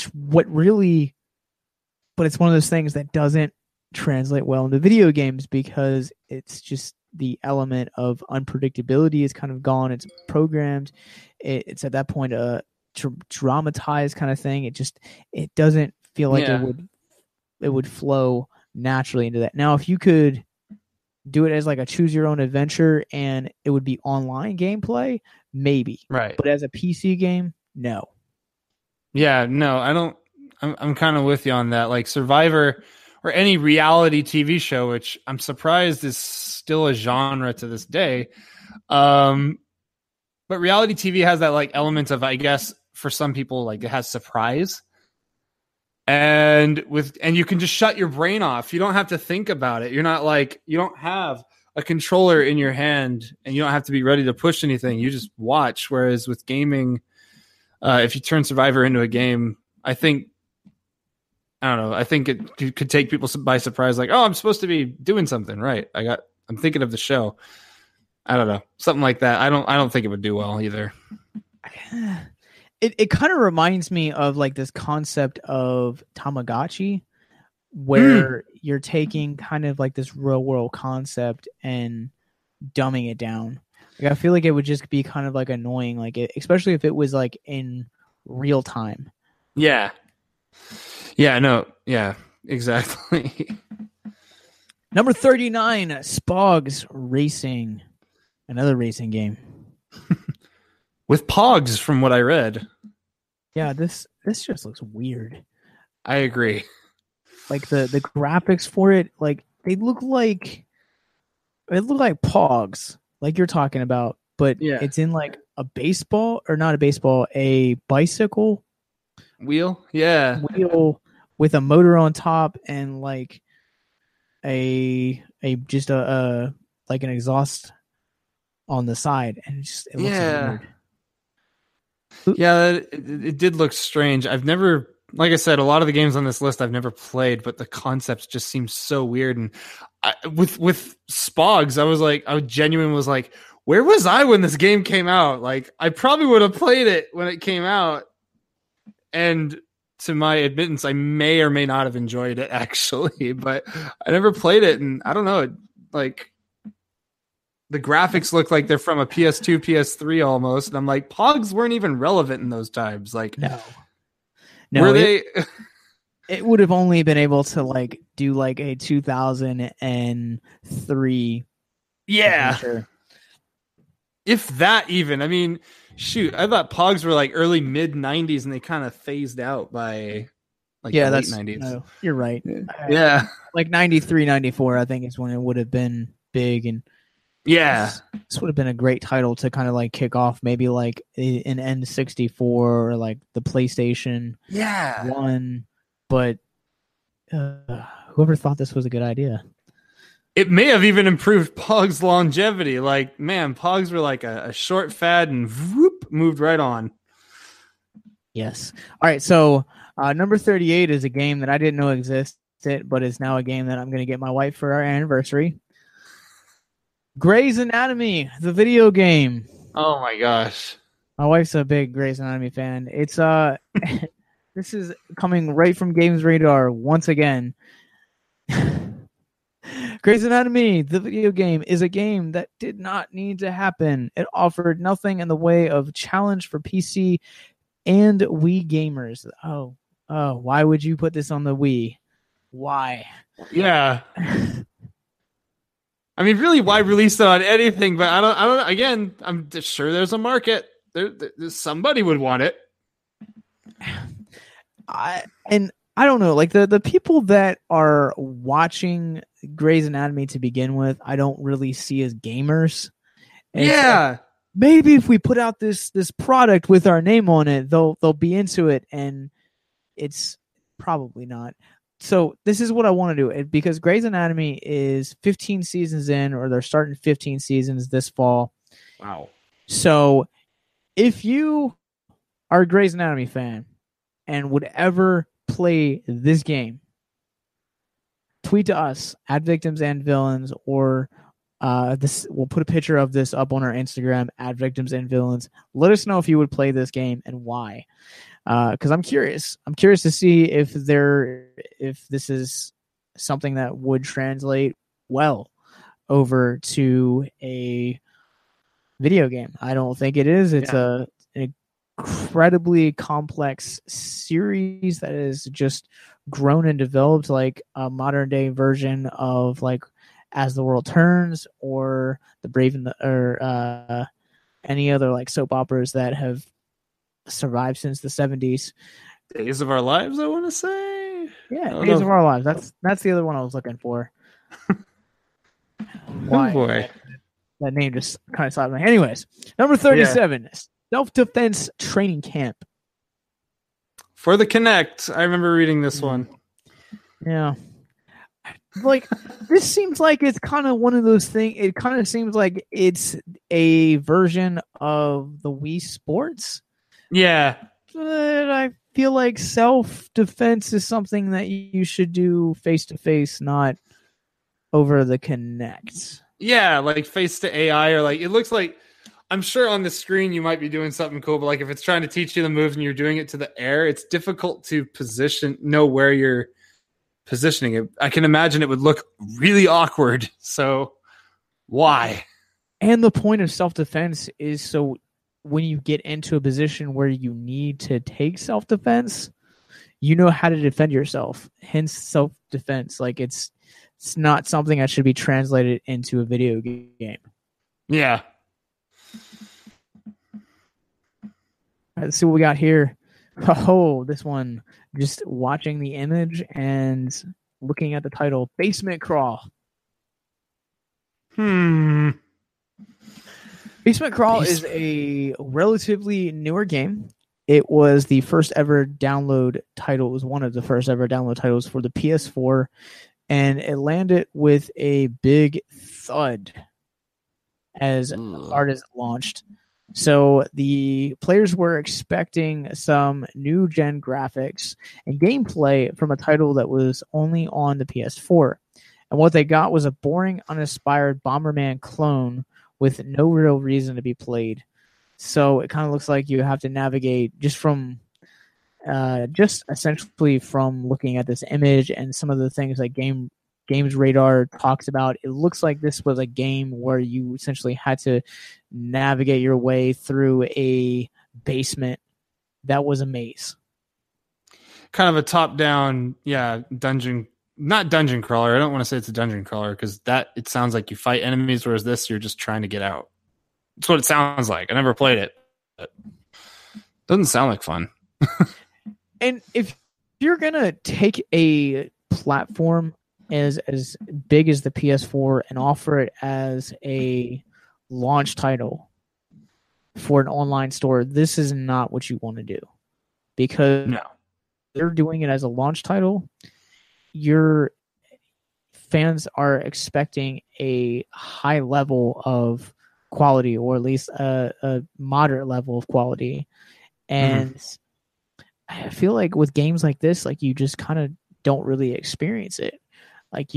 D: it's one of those things that doesn't translate well into video games because it's just the element of unpredictability is kind of gone. It's programmed. It's at that point a dramatized kind of thing. It doesn't feel like it would flow naturally into that. Now, if you could do it as like a choose your own adventure and it would be online gameplay, maybe.
E: Right.
D: But as a PC game, no.
E: Yeah, no, I don't. I'm kind of with you on that. Like Survivor or any reality TV show, which I'm surprised is still a genre to this day. But reality TV has that like element of, I guess, for some people, like it has surprise. And you can just shut your brain off. You don't have to think about it. You're not like, you don't have a controller in your hand and you don't have to be ready to push anything. You just watch. Whereas with gaming, if you turn Survivor into a game, I think it could take people by surprise. Like, oh, I'm supposed to be doing something, right? I'm thinking of the show. I don't know, something like that. I don't think it would do well either.
D: it kind of reminds me of like this concept of Tamagotchi, where you're taking kind of like this real world concept and dumbing it down. Like, I feel like it would just be kind of like annoying, like especially if it was like in real time.
E: Yeah. Yeah, no. Yeah, exactly.
D: Number 39, Spogs Racing. Another racing game.
E: With Pogs, from what I read.
D: Yeah, this just looks weird.
E: I agree.
D: Like the graphics for it, like they look like Pogs, like you're talking about, but
E: Yeah.
D: it's in like a baseball, or not a baseball, a bicycle
E: Wheel? Yeah.
D: wheel with a motor on top and like a just a like an exhaust on the side, and it looks weird.
E: Yeah, it did look strange. I've never, like I said, a lot of the games on this list I've never played, but the concepts just seem so weird. And with Spogs, I genuinely was like, where was I when this game came out? Like, I probably would have played it when it came out. And to my admittance, I may or may not have enjoyed it actually, but I never played it. And I don't know, like, the graphics look like they're from a PS2, PS3 almost. And I'm like, Pogs weren't even relevant in those times. Like,
D: No,
E: were they?
D: It would have only been able to like do like a 2003.
E: Yeah.
D: Adventure.
E: If that even. I mean, shoot, I thought Pogs were like early mid 90s and they kind of phased out by like the late 90s.
D: No, you're right.
E: Yeah.
D: Like 93, 94, I think is when it would have been big. And
E: yeah,
D: this would have been a great title to kind of like kick off maybe like an N64 or like the PlayStation 1. But whoever thought this was a good idea?
E: It may have even improved Pogs' longevity. Like, man, Pogs were like a short fad and whoop, moved right on.
D: Yes. All right. So number 38 is a game that I didn't know existed, but is now a game that I'm going to get my wife for our anniversary. Grey's Anatomy, the video game.
E: Oh my gosh.
D: My wife's a big Grey's Anatomy fan. It's this is coming right from Games Radar once again. Grey's Anatomy, the video game, is a game that did not need to happen. It offered nothing in the way of challenge for PC and Wii gamers. Oh, why would you put this on the Wii? Why?
E: Yeah. I mean, really, why release it on anything? But I don't. Again, I'm sure there's a market. Somebody would want it.
D: I don't know. Like the people that are watching Grey's Anatomy to begin with, I don't really see as gamers. And
E: yeah.
D: Maybe if we put out this product with our name on it, they'll be into it, and it's probably not. So this is what I want to do, because Grey's Anatomy is 15 seasons in, or they're starting 15 seasons this fall.
E: Wow.
D: So if you are a Grey's Anatomy fan and would ever play this game, tweet to us at Victims and Villains, or we'll put a picture of this up on our Instagram at Victims and Villains. Let us know if you would play this game and why. Because I'm curious. I'm curious to see if this is something that would translate well over to a video game. I don't think it is. It's an incredibly complex series that is just grown and developed like a modern day version of like As the World Turns, or The Brave and or any other like soap operas that have survived since the 70s.
E: Days of Our Lives, I want to say.
D: Yeah, Days of Our Lives. That's the other one I was looking for.
E: Oh boy.
D: That name just kind of stopped me. Anyways, number 37, Self-Defense Training Camp.
E: For the Kinect. I remember reading this one.
D: Yeah. Like, this seems like it's kind of one of those things. It kind of seems like it's a version of the Wii Sports.
E: Yeah.
D: But I feel like self-defense is something that you should do face-to-face, not over the Kinect.
E: Yeah, like face to AI, or like it looks like I'm sure on the screen you might be doing something cool, but like if it's trying to teach you the moves and you're doing it to the air, it's difficult to know where you're positioning it. I can imagine it would look really awkward. So why?
D: And the point of self-defense is so when you get into a position where you need to take self-defense, you know how to defend yourself. Hence self-defense. Like it's not something that should be translated into a video game.
E: Yeah.
D: All right, let's see what we got here. Oh, this one. Just watching the image and looking at the title, Basement Crawl. Basement Crawl is a relatively newer game. It was the first ever download title. It was one of the first ever download titles for the PS4, and it landed with a big thud as hard as it launched. So the players were expecting some new gen graphics and gameplay from a title that was only on the PS4. And what they got was a boring, uninspired Bomberman clone with no real reason to be played. So it kind of looks like you have to navigate just essentially from looking at this image and some of the things that Games Radar talks about. It looks like this was a game where you essentially had to navigate your way through a basement that was a maze.
E: Kind of a top-down, dungeon. Not dungeon crawler. I don't want to say it's a dungeon crawler because it sounds like you fight enemies, whereas this, you're just trying to get out. That's what it sounds like. I never played it, but it doesn't sound like fun.
D: And if you're going to take a platform as big as the PS4 and offer it as a launch title for an online store, this is not what you want to do. Because they're doing it as a launch title, your fans are expecting a high level of quality, or at least a moderate level of quality. And I feel like with games like this, like you just kind of don't really experience it. Like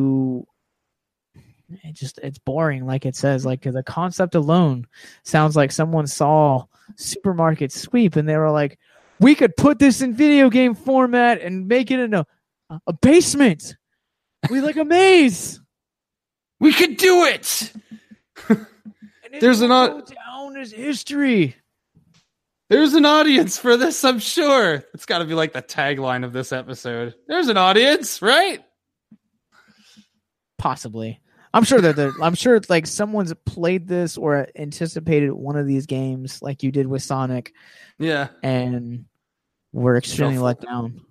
D: it's boring. Like it says, like the concept alone sounds like someone saw Supermarket Sweep and they were like, we could put this in video game format and make it into a basement. We like a maze.
E: We could do it.
D: There's down as history.
E: There's an audience for this, I'm sure. It's got to be like the tagline of this episode. There's an audience, right?
D: Possibly. I'm sure it's like someone's played this or anticipated one of these games like you did with Sonic.
E: Yeah.
D: And were extremely let down.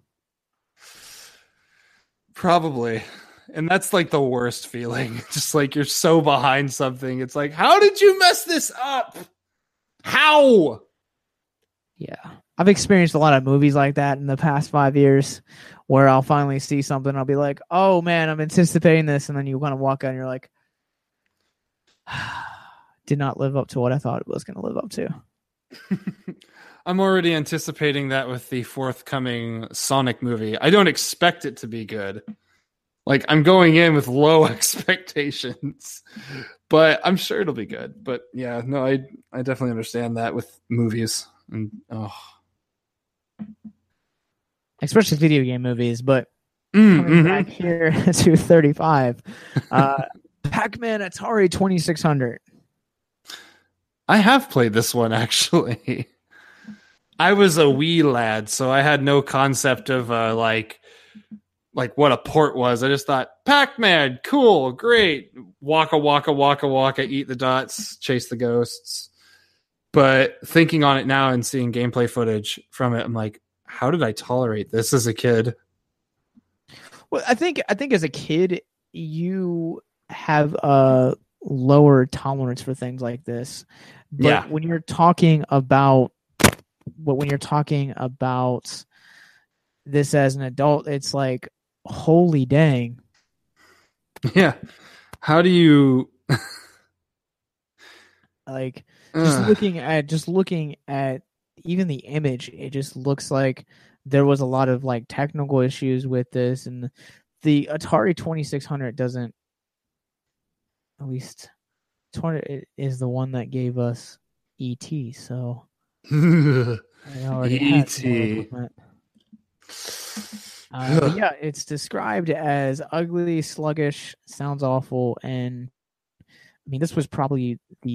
E: Probably. And that's like the worst feeling. Just like you're so behind something. It's like, how did you mess this up? How?
D: Yeah. I've experienced a lot of movies like that in the past 5 years where I'll finally see something. I'll be like, oh man, I'm anticipating this. And then you kind of walk out and you're like, did not live up to what I thought it was going to live up to.
E: I'm already anticipating that with the forthcoming Sonic movie. I don't expect it to be good. Like, I'm going in with low expectations, but I'm sure it'll be good. But yeah, no, I definitely understand that with movies. And
D: especially video game movies. But coming back here to 35, Pac-Man Atari 2600.
E: I have played this one, actually. I was a wee lad, so I had no concept of like what a port was. I just thought, Pac-Man, cool, great. Waka, waka, waka, waka, eat the dots, chase the ghosts. But thinking on it now and seeing gameplay footage from it, I'm like, how did I tolerate this as a kid?
D: Well, I think as a kid, you have a lower tolerance for things like this. But when you're talking about this as an adult, it's like, holy dang.
E: Yeah. How do you
D: like just looking at even the image, it just looks like there was a lot of like technical issues with this, and the Atari 2600 doesn't, at least It is the one that gave us E.T., so I already had some
E: E.T.
D: equipment. But yeah, it's described as ugly, sluggish, sounds awful, and I mean, this was probably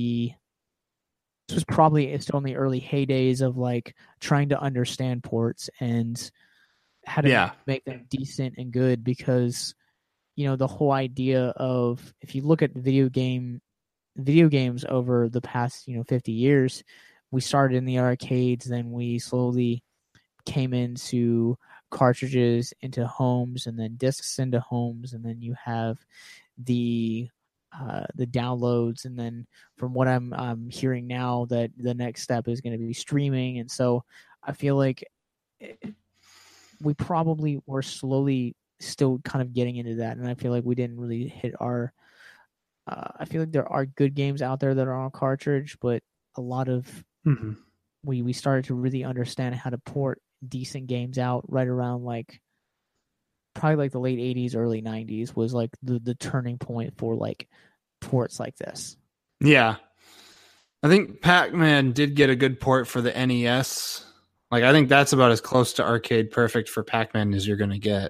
D: still in the early heydays of like trying to understand ports and how to make them decent and good, because the whole idea of, if you look at video games over the past 50 years, we started in the arcades, then we slowly came into cartridges into homes, and then discs into homes, and then you have the downloads, and then from what I'm hearing now, that the next step is going to be streaming. And so I feel like we probably were slowly still kind of getting into that, and I feel like we didn't really hit our I feel like there are good games out there that are on cartridge, but a lot of we started to really understand how to port decent games out right around probably like the late 80s, early 90s was like the turning point for like ports like this.
E: Yeah. I think Pac-Man did get a good port for the NES. Like, I think that's about as close to arcade perfect for Pac-Man as you're going to get.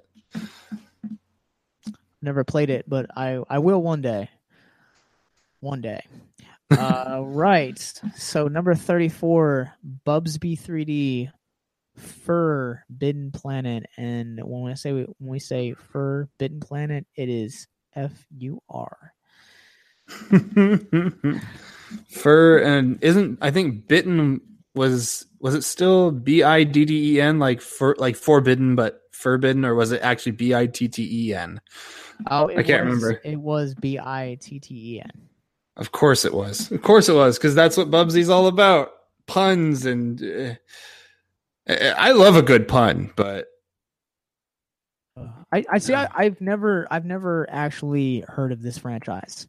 D: Never played it, but I will one day. One day. Right. So number 34, Bubsby 3D, Forbidden Planet, and when we say Forbidden Planet, it is FUR.
E: Fur, and I think bitten was it still BIDDEN, like forbidden but forbidden, or was it actually BITTEN?
D: Oh,
E: I can't remember.
D: It was BITTEN.
E: Of course it was, because that's what Bubsy's all about. Puns, and I love a good pun, but
D: I see. I've never actually heard of this franchise.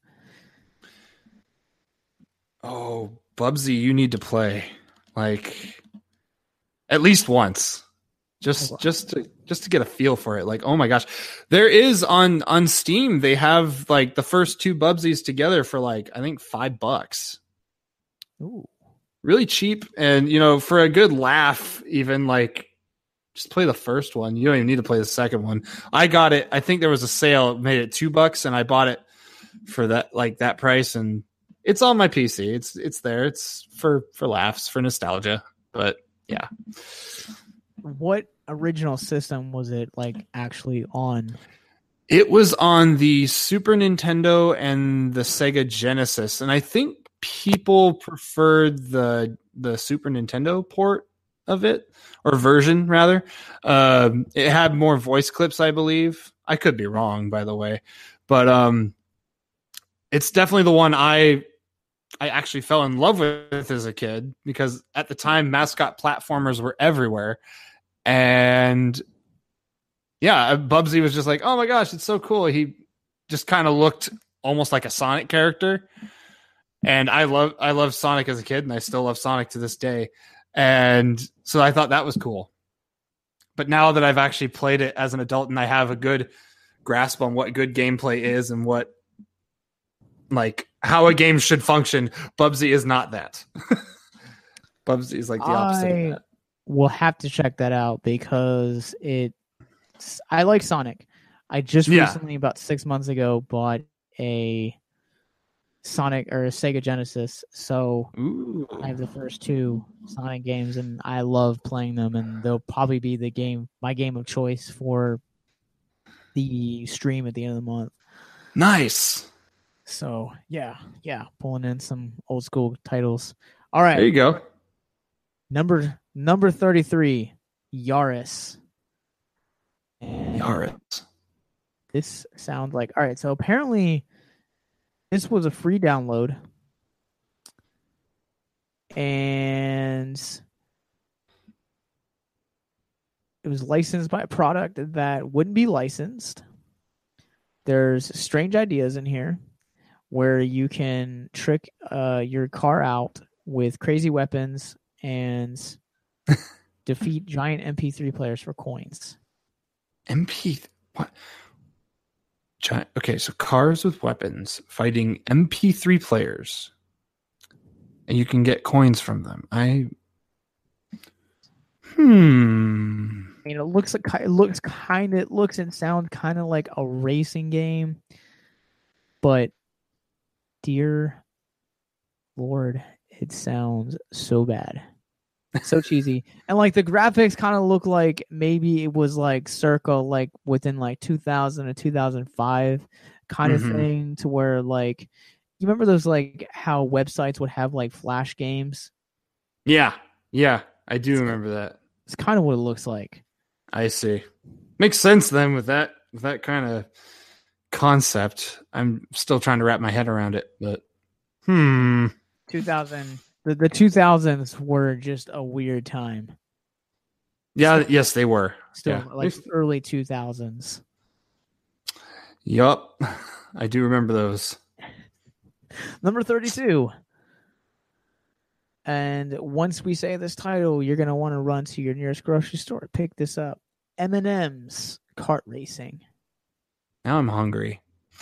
E: Oh, Bubsy, you need to play like at least once, just to get a feel for it. Like, oh my gosh, there is on Steam. They have like the first two Bubsies together for like I think $5.
D: Ooh,
E: really cheap, and for a good laugh, even like just play the first one. You don't even need to play the second one. I got it. I think there was a sale. It made it $2, and I bought it for that price, and it's on my PC. It's there. It's for laughs, for nostalgia. But yeah.
D: What original system was it like actually on?
E: It was on the Super Nintendo and the Sega Genesis, and I think people preferred the Super Nintendo port of it, or version rather. It had more voice clips, I believe. I could be wrong, by the way, but it's definitely the one I actually fell in love with as a kid, because at the time mascot platformers were everywhere, and yeah, Bubsy was just like, oh my gosh, it's so cool. He just kind of looked almost like a Sonic character. And I love Sonic as a kid, and I still love Sonic to this day. And so I thought that was cool. But now that I've actually played it as an adult and I have a good grasp on what good gameplay is and what, like, how a game should function, Bubsy is not that. Bubsy is like the opposite of that.
D: We'll have to check that out, because I like Sonic. I just recently, about 6 months ago, bought a Sonic or a Sega Genesis, so
E: Ooh.
D: I have the first two Sonic games, and I love playing them, and they'll probably be my game of choice for the stream at the end of the month.
E: Nice.
D: So yeah, pulling in some old school titles. All right,
E: there you go.
D: Number 33, Yaris. And
E: Yaris.
D: This sounds like, all right, so apparently this was a free download, and it was licensed by a product that wouldn't be licensed. There's strange ideas in here where you can trick your car out with crazy weapons and defeat giant MP3 players for coins.
E: What? Okay, so cars with weapons fighting MP3 players, and you can get coins from them.
D: I mean, it looks and sounds kind of like a racing game, but dear Lord, it sounds so bad, so cheesy, and like the graphics kind of look like maybe it was like circa like within like 2000 to 2005 kind of thing, to where like you remember those like how websites would have like flash games.
E: Yeah, I do remember that.
D: It's kind of what it looks like.
E: I see. Makes sense then with that kind of concept. I'm still trying to wrap my head around it, but
D: 2000. The 2000s were just a weird time.
E: Yeah, yes, they were.
D: Still, like early 2000s.
E: Yup, I do remember those.
D: Number 32. And once we say this title, you're going to want to run to your nearest grocery store to pick this up. M&M's Kart Racing.
E: Now I'm hungry.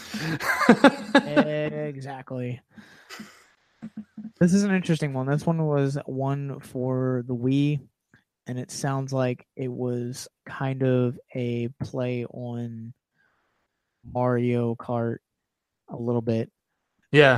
D: Exactly. This is an interesting one. This one was one for the Wii, and it sounds like it was kind of a play on Mario Kart a little bit.
E: Yeah.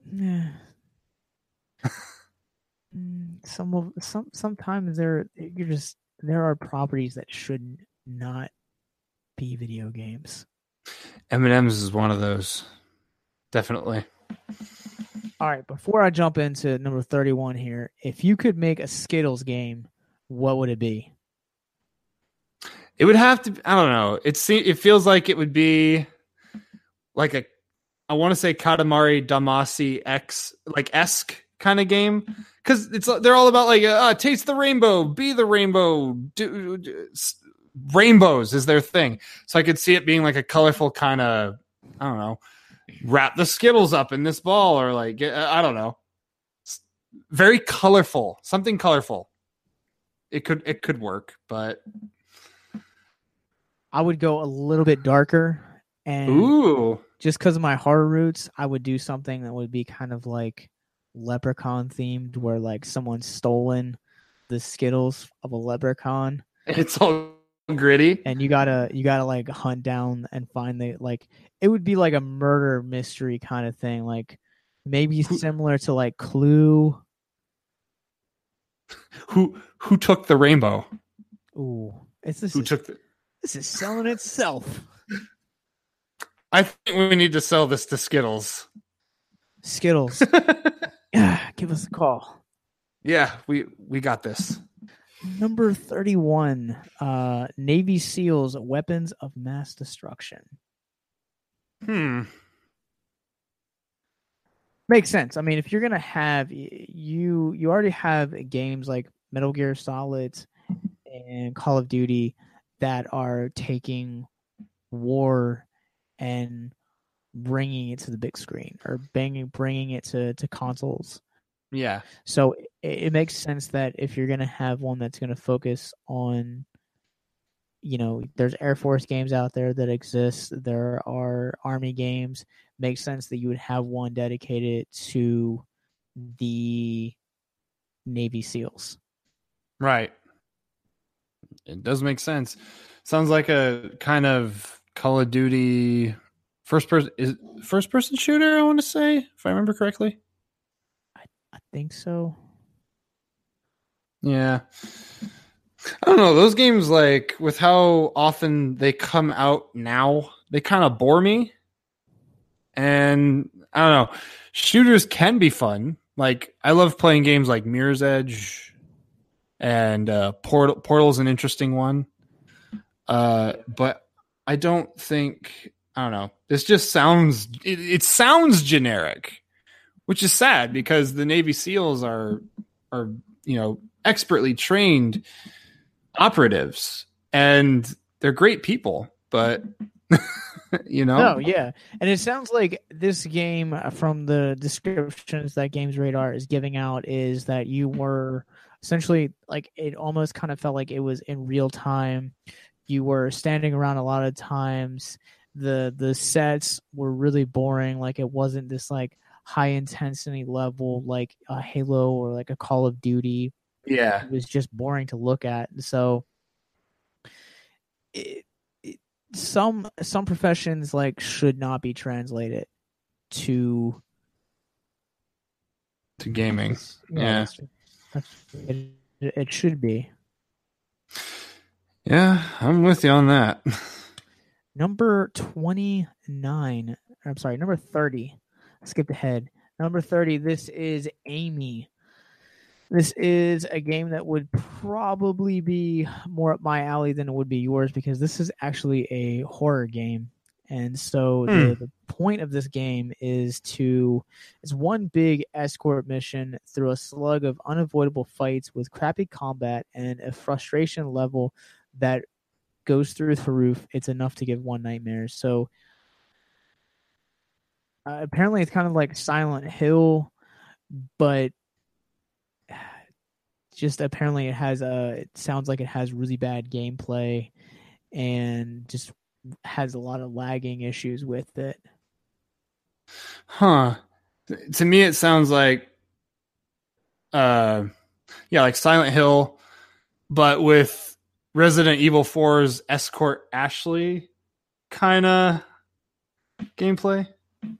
D: Sometimes there are properties that should not be video games.
E: M&M's is one of those. Definitely.
D: All right, before I jump into number 31 here, if you could make a Skittles game, what would it be?
E: It would have to, I don't know. It feels like it would be like I want to say Katamari Damacy esque kind of game, because they're all about like taste the rainbow, be the rainbow, rainbows is their thing. So I could see it being like a colorful kind of, I don't know, wrap the Skittles up in this ball, or like I don't know, very colorful, something colorful. It could work, but
D: I would go a little bit darker, and just because of my horror roots, I would do something that would be kind of like Leprechaun themed, where like someone's stolen the Skittles of a leprechaun.
E: It's all gritty,
D: and you gotta like hunt down and find it would be like a murder mystery kind of thing, like maybe similar to like Clue.
E: Who took the rainbow?
D: Ooh,
E: this
D: is selling itself.
E: I think we need to sell this to Skittles.
D: Skittles. Give us a call.
E: Yeah, we got this.
D: Number 31, Navy SEALs Weapons of Mass Destruction. Makes sense. I mean, if you're gonna have you already have games like Metal Gear Solid and Call of Duty that are taking war and bringing it to the big screen, or bringing it to consoles.
E: Yeah.
D: So it makes sense that if you're going to have one that's going to focus on, there's Air Force games out there that exist. There are Army games. Makes sense that you would have one dedicated to the Navy SEALs. Right.
E: It does make sense. Sounds like a kind of Call of Duty first person shooter, I want to say, if I remember correctly.
D: I think so.
E: Yeah. I don't know. Those games, like, with how often they come out now, they kind of bore me. And I don't know. Shooters can be fun. Like, I love playing games like Mirror's Edge, and Portal's an interesting one. But I don't think, I don't know. This just sounds, it sounds generic, which is sad, because the Navy SEALs are expertly trained operatives, and they're great people, but
D: No, yeah. And it sounds like this game, from the descriptions that Games Radar is giving out, is that you were essentially, like, it almost kind of felt like it was in real time. You were standing around a lot of times, The sets were really boring. Like it wasn't this like high intensity level like a Halo or like a Call of Duty.
E: Yeah.
D: It was just boring to look at. So some professions like should not be translated to
E: gaming.
D: Yeah, it should be.
E: Yeah, I'm with you on that.
D: Number 29. I'm sorry, number 30. I skipped ahead. Number 30, this is Amy. This is a game that would probably be more up my alley than it would be yours because this is actually a horror game. And so the point of this game is it's one big escort mission through a slug of unavoidable fights with crappy combat and a frustration level that goes through the roof. It's enough to give one nightmares. So apparently it's kind of like Silent Hill, but just apparently it sounds like it has really bad gameplay and just has a lot of lagging issues with it.
E: Huh. To me it sounds like like Silent Hill, but with Resident Evil 4's Escort Ashley kind of gameplay.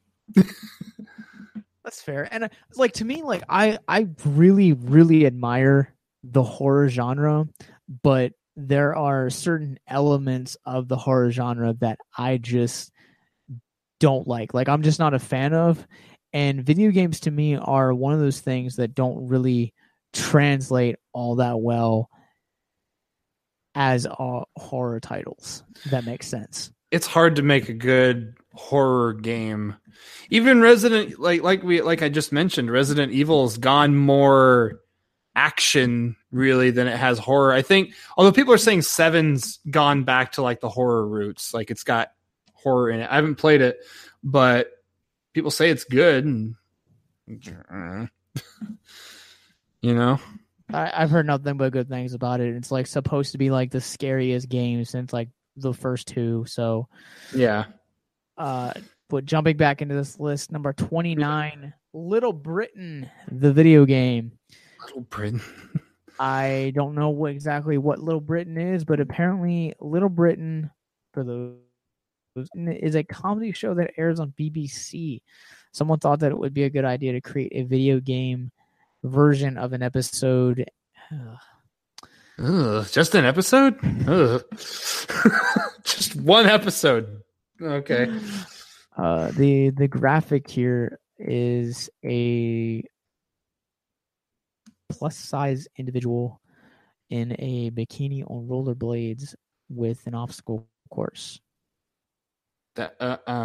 D: That's fair. And like to me, like I really, really admire the horror genre, but there are certain elements of the horror genre that I just don't like. Like I'm just not a fan of. And video games to me are one of those things that don't really translate all that well as horror titles. If that makes sense.
E: It's hard to make a good horror game. Even Resident like I just mentioned, Resident Evil's gone more action really than it has horror. I think although people are saying 7's gone back to like the horror roots, like it's got horror in it. I haven't played it, but people say it's good and you know.
D: I've heard nothing but good things about it. It's like supposed to be like the scariest game since like the first two. So
E: yeah.
D: But jumping back into this list, number 29, Little Britain, the video game.
E: Little Britain.
D: I don't know exactly what Little Britain is, but apparently Little Britain, for those, is a comedy show that airs on BBC. Someone thought that it would be a good idea to create a video game version of an episode.
E: Just an episode? Just one episode. Okay.
D: The graphic here is a plus size individual in a bikini on rollerblades with an obstacle course.
E: That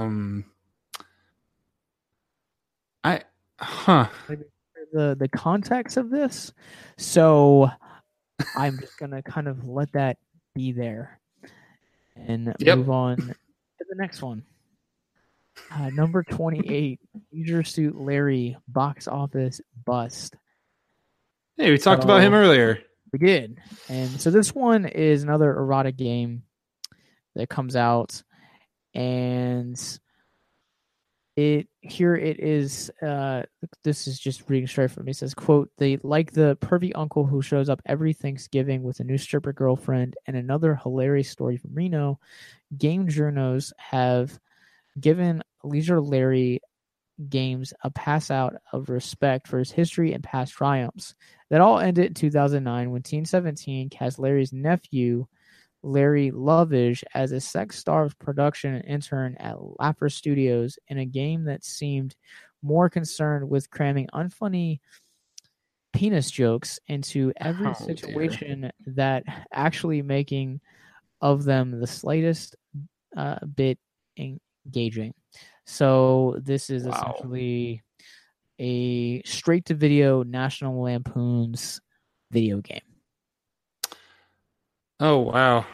D: the context of this, so I'm just gonna kind of let that be there and move on to the next one. Number 28, Leisure Suit Larry, box office bust.
E: Hey, we talked about him earlier.
D: We did. And so this one is another erotic game that comes out, and it is this is just reading straight from me. It says, quote, "They like the pervy uncle who shows up every Thanksgiving with a new stripper girlfriend and another hilarious story from Reno. Game journos have given Leisure Larry Games a pass out of respect for his history and past triumphs. That all ended in 2009 when Teen 17 cast Larry's nephew, Larry Lovage, as a sex-starved production intern at Lapper Studios in a game that seemed more concerned with cramming unfunny penis jokes into every situation that actually making of them the slightest bit engaging. So this is essentially a straight-to-video National Lampoon's video game.
E: Oh, wow.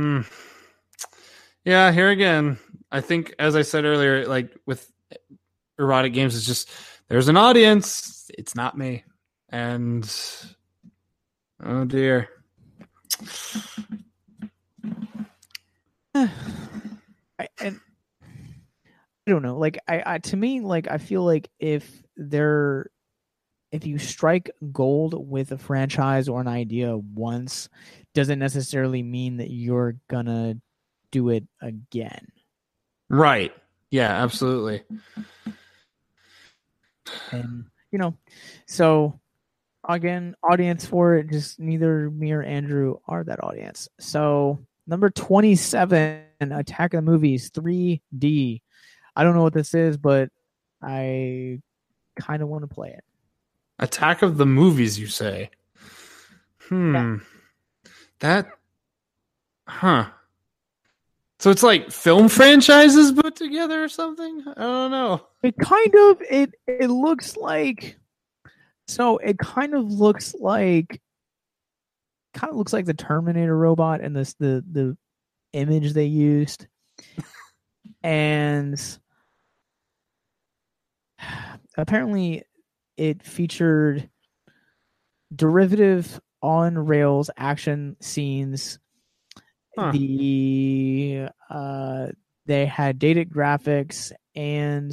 E: Yeah, here again. I think, as I said earlier, like with erotic games, it's just there's an audience. It's not me. And oh, dear.
D: And don't know. Like I to me, like I feel like if you strike gold with a franchise or an idea once, doesn't necessarily mean that you're gonna do it again.
E: Right. Yeah, absolutely.
D: And so again, audience for it, just neither me or Andrew are that audience. So number 27, Attack of the Movies 3D. I don't know what this is, but I kind of want to play it.
E: Attack of the Movies, you say?
D: Yeah.
E: So it's like film franchises put together or something? I don't know.
D: It kind of it looks like, so it kind of looks like the Terminator robot and the image they used. And apparently it featured derivative on rails action scenes. They had dated graphics, and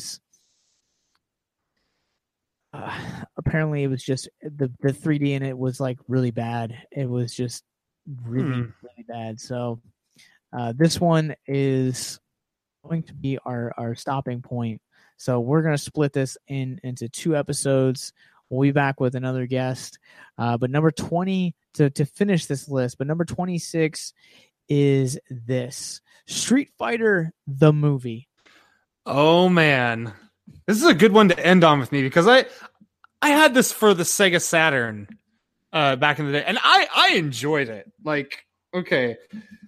D: apparently it was just the 3D in it was like really bad. It was just really bad. So this one is going to be our stopping point. So we're going to split this into 2 episodes. We'll be back with another guest. But number 20 to finish this list, but number 26 is this Street Fighter the movie.
E: Oh man, this is a good one to end on with me, because I had this for the Sega Saturn back in the day, and I enjoyed it. Like, okay,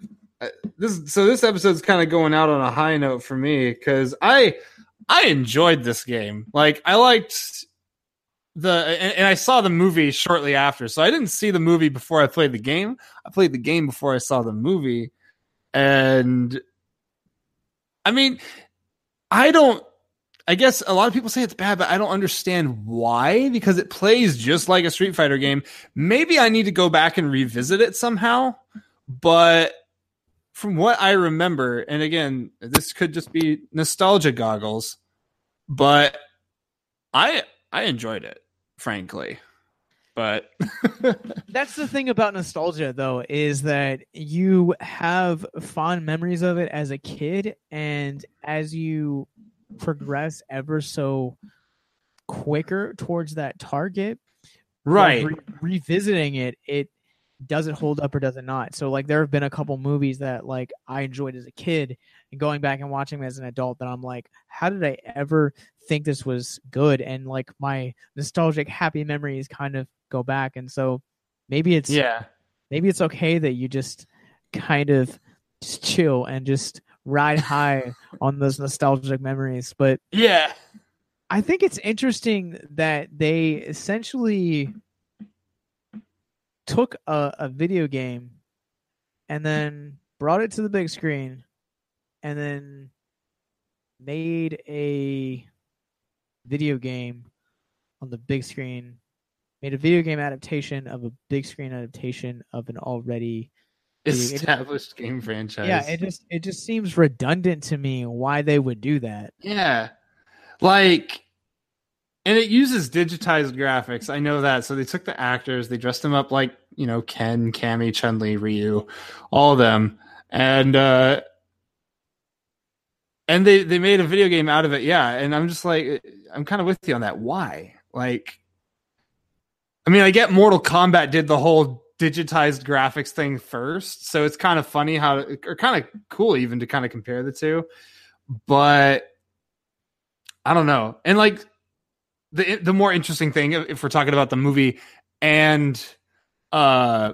E: this episode's kind of going out on a high note for me, because I enjoyed this game. Like, I liked and I saw the movie shortly after, so I didn't see the movie before I played the game. I played the game before I saw the movie, and I mean, I guess a lot of people say it's bad, but I don't understand why, because it plays just like a Street Fighter game. Maybe I need to go back and revisit it somehow, but from what I remember, and again, this could just be nostalgia goggles, but I enjoyed it, frankly. But
D: that's the thing about nostalgia, though, is that you have fond memories of it as a kid, and as you progress ever so quicker towards that target,
E: right,
D: revisiting it does it hold up or does it not? So like there have been a couple movies that like I enjoyed as a kid, and going back and watching them as an adult, that I'm like, how did I ever think this was good? And like my nostalgic happy memories kind of go back, and so maybe it's okay that you just kind of just chill and just ride high on those nostalgic memories. But
E: yeah,
D: I think it's interesting that they essentially took a video game and then brought it to the big screen and then made a video game on the big screen, made a video game adaptation of a big screen adaptation of an already
E: established game franchise.
D: Yeah, it just seems redundant to me why they would do that.
E: Yeah. Like, and it uses digitized graphics. I know that. So they took the actors, they dressed them up like, Ken, Cammy, Chun-Li, Ryu, all of them. And they made a video game out of it. Yeah. And I'm just like, I'm kind of with you on that. Why? Like, I mean, I get Mortal Kombat did the whole digitized graphics thing first. So it's kind of funny or kind of cool even to kind of compare the two. But I don't know. And like, the more interesting thing, if we're talking about the movie and the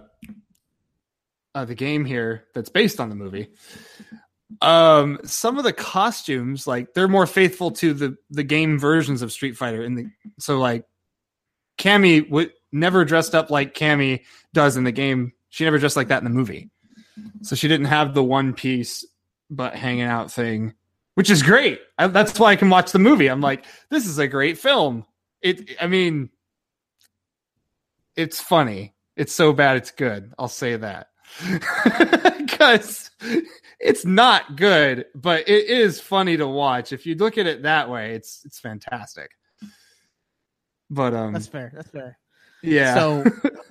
E: game here that's based on the movie, some of the costumes, like they're more faithful to the game versions of Street Fighter. So like Cammy never dressed up like Cammy does in the game. She never dressed like that in the movie. So she didn't have the one piece butt hanging out thing, which is great. That's why I can watch the movie. I'm like, this is a great film. I mean, it's funny. It's so bad it's good. I'll say that. because it's not good, but it is funny to watch. If you look at it that way, it's fantastic. But
D: That's fair.
E: Yeah.
D: So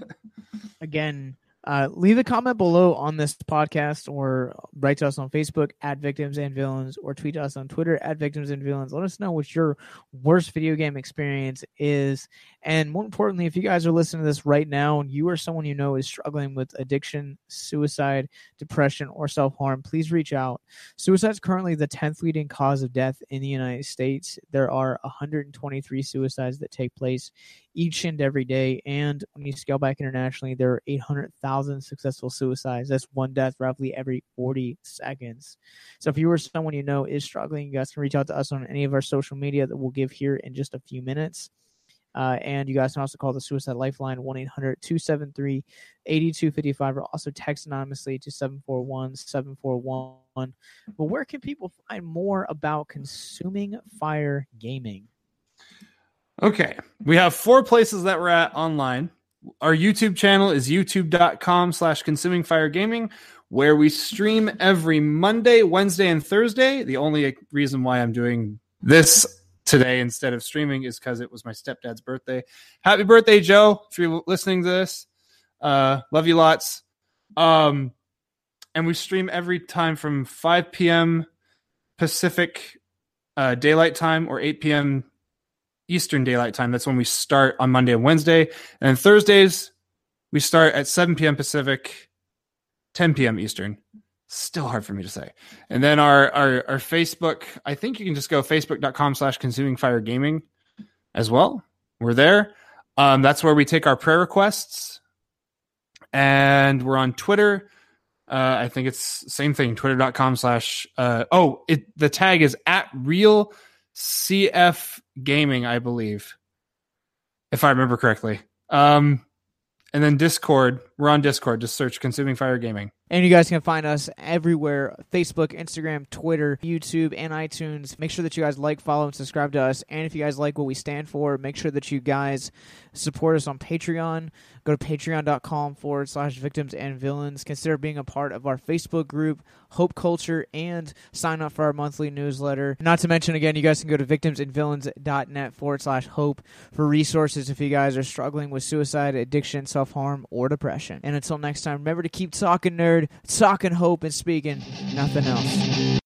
D: again, leave a comment below on this podcast, or write to us on Facebook at Victims and Villains, or tweet us on Twitter at Victims and Villains. Let us know what your worst video game experience is. And more importantly, if you guys are listening to this right now and you or someone you know is struggling with addiction, suicide, depression, or self-harm, please reach out. Suicide is currently the 10th leading cause of death in the United States. There are 123 suicides that take place each and every day. And when you scale back internationally, there are 800,000 successful suicides. That's one death roughly every 40 seconds. So if you or someone you know is struggling, you guys can reach out to us on any of our social media that we'll give here in just a few minutes. And you guys can also call the Suicide Lifeline, 1-800-273-8255, or also text anonymously to 741-741. But where can people find more about Consuming Fire Gaming?
E: Okay. We have 4 places that we're at online. Our YouTube channel is youtube.com/consumingfiregaming, where we stream every Monday, Wednesday, and Thursday. The only reason why I'm doing this today instead of streaming is because it was my stepdad's birthday. Happy birthday, Joe, if you're listening to this. Love you lots. And we stream every time from 5 p.m. Pacific daylight time, or 8 p.m. Eastern daylight time. That's when we start on Monday and Wednesday. And then Thursdays, we start at 7 p.m. Pacific, 10 p.m. Eastern. Still hard for me to say. And then our Facebook, I think you can just go facebook.com/consumingfiregaming as well. We're there. That's where we take our prayer requests. And we're on Twitter. I think it's same thing, twitter.com/ the tag is @RealCF Gaming, I believe, if I remember correctly. And then Discord, we're on Discord. Just search Consuming Fire Gaming.
D: And you guys can find us everywhere: Facebook, Instagram, Twitter, YouTube, and iTunes. Make sure that you guys like, follow, and subscribe to us. And if you guys like what we stand for, make sure that you guys support us on Patreon. Go to patreon.com/victims and villains. Consider being a part of our Facebook group, Hope Culture, and sign up for our monthly newsletter. Not to mention, again, you guys can go to victimsandvillains.net/hope for resources if you guys are struggling with suicide, addiction, self-harm, or depression. And until next time, remember to keep talking nerd, talking hope, and speaking nothing else.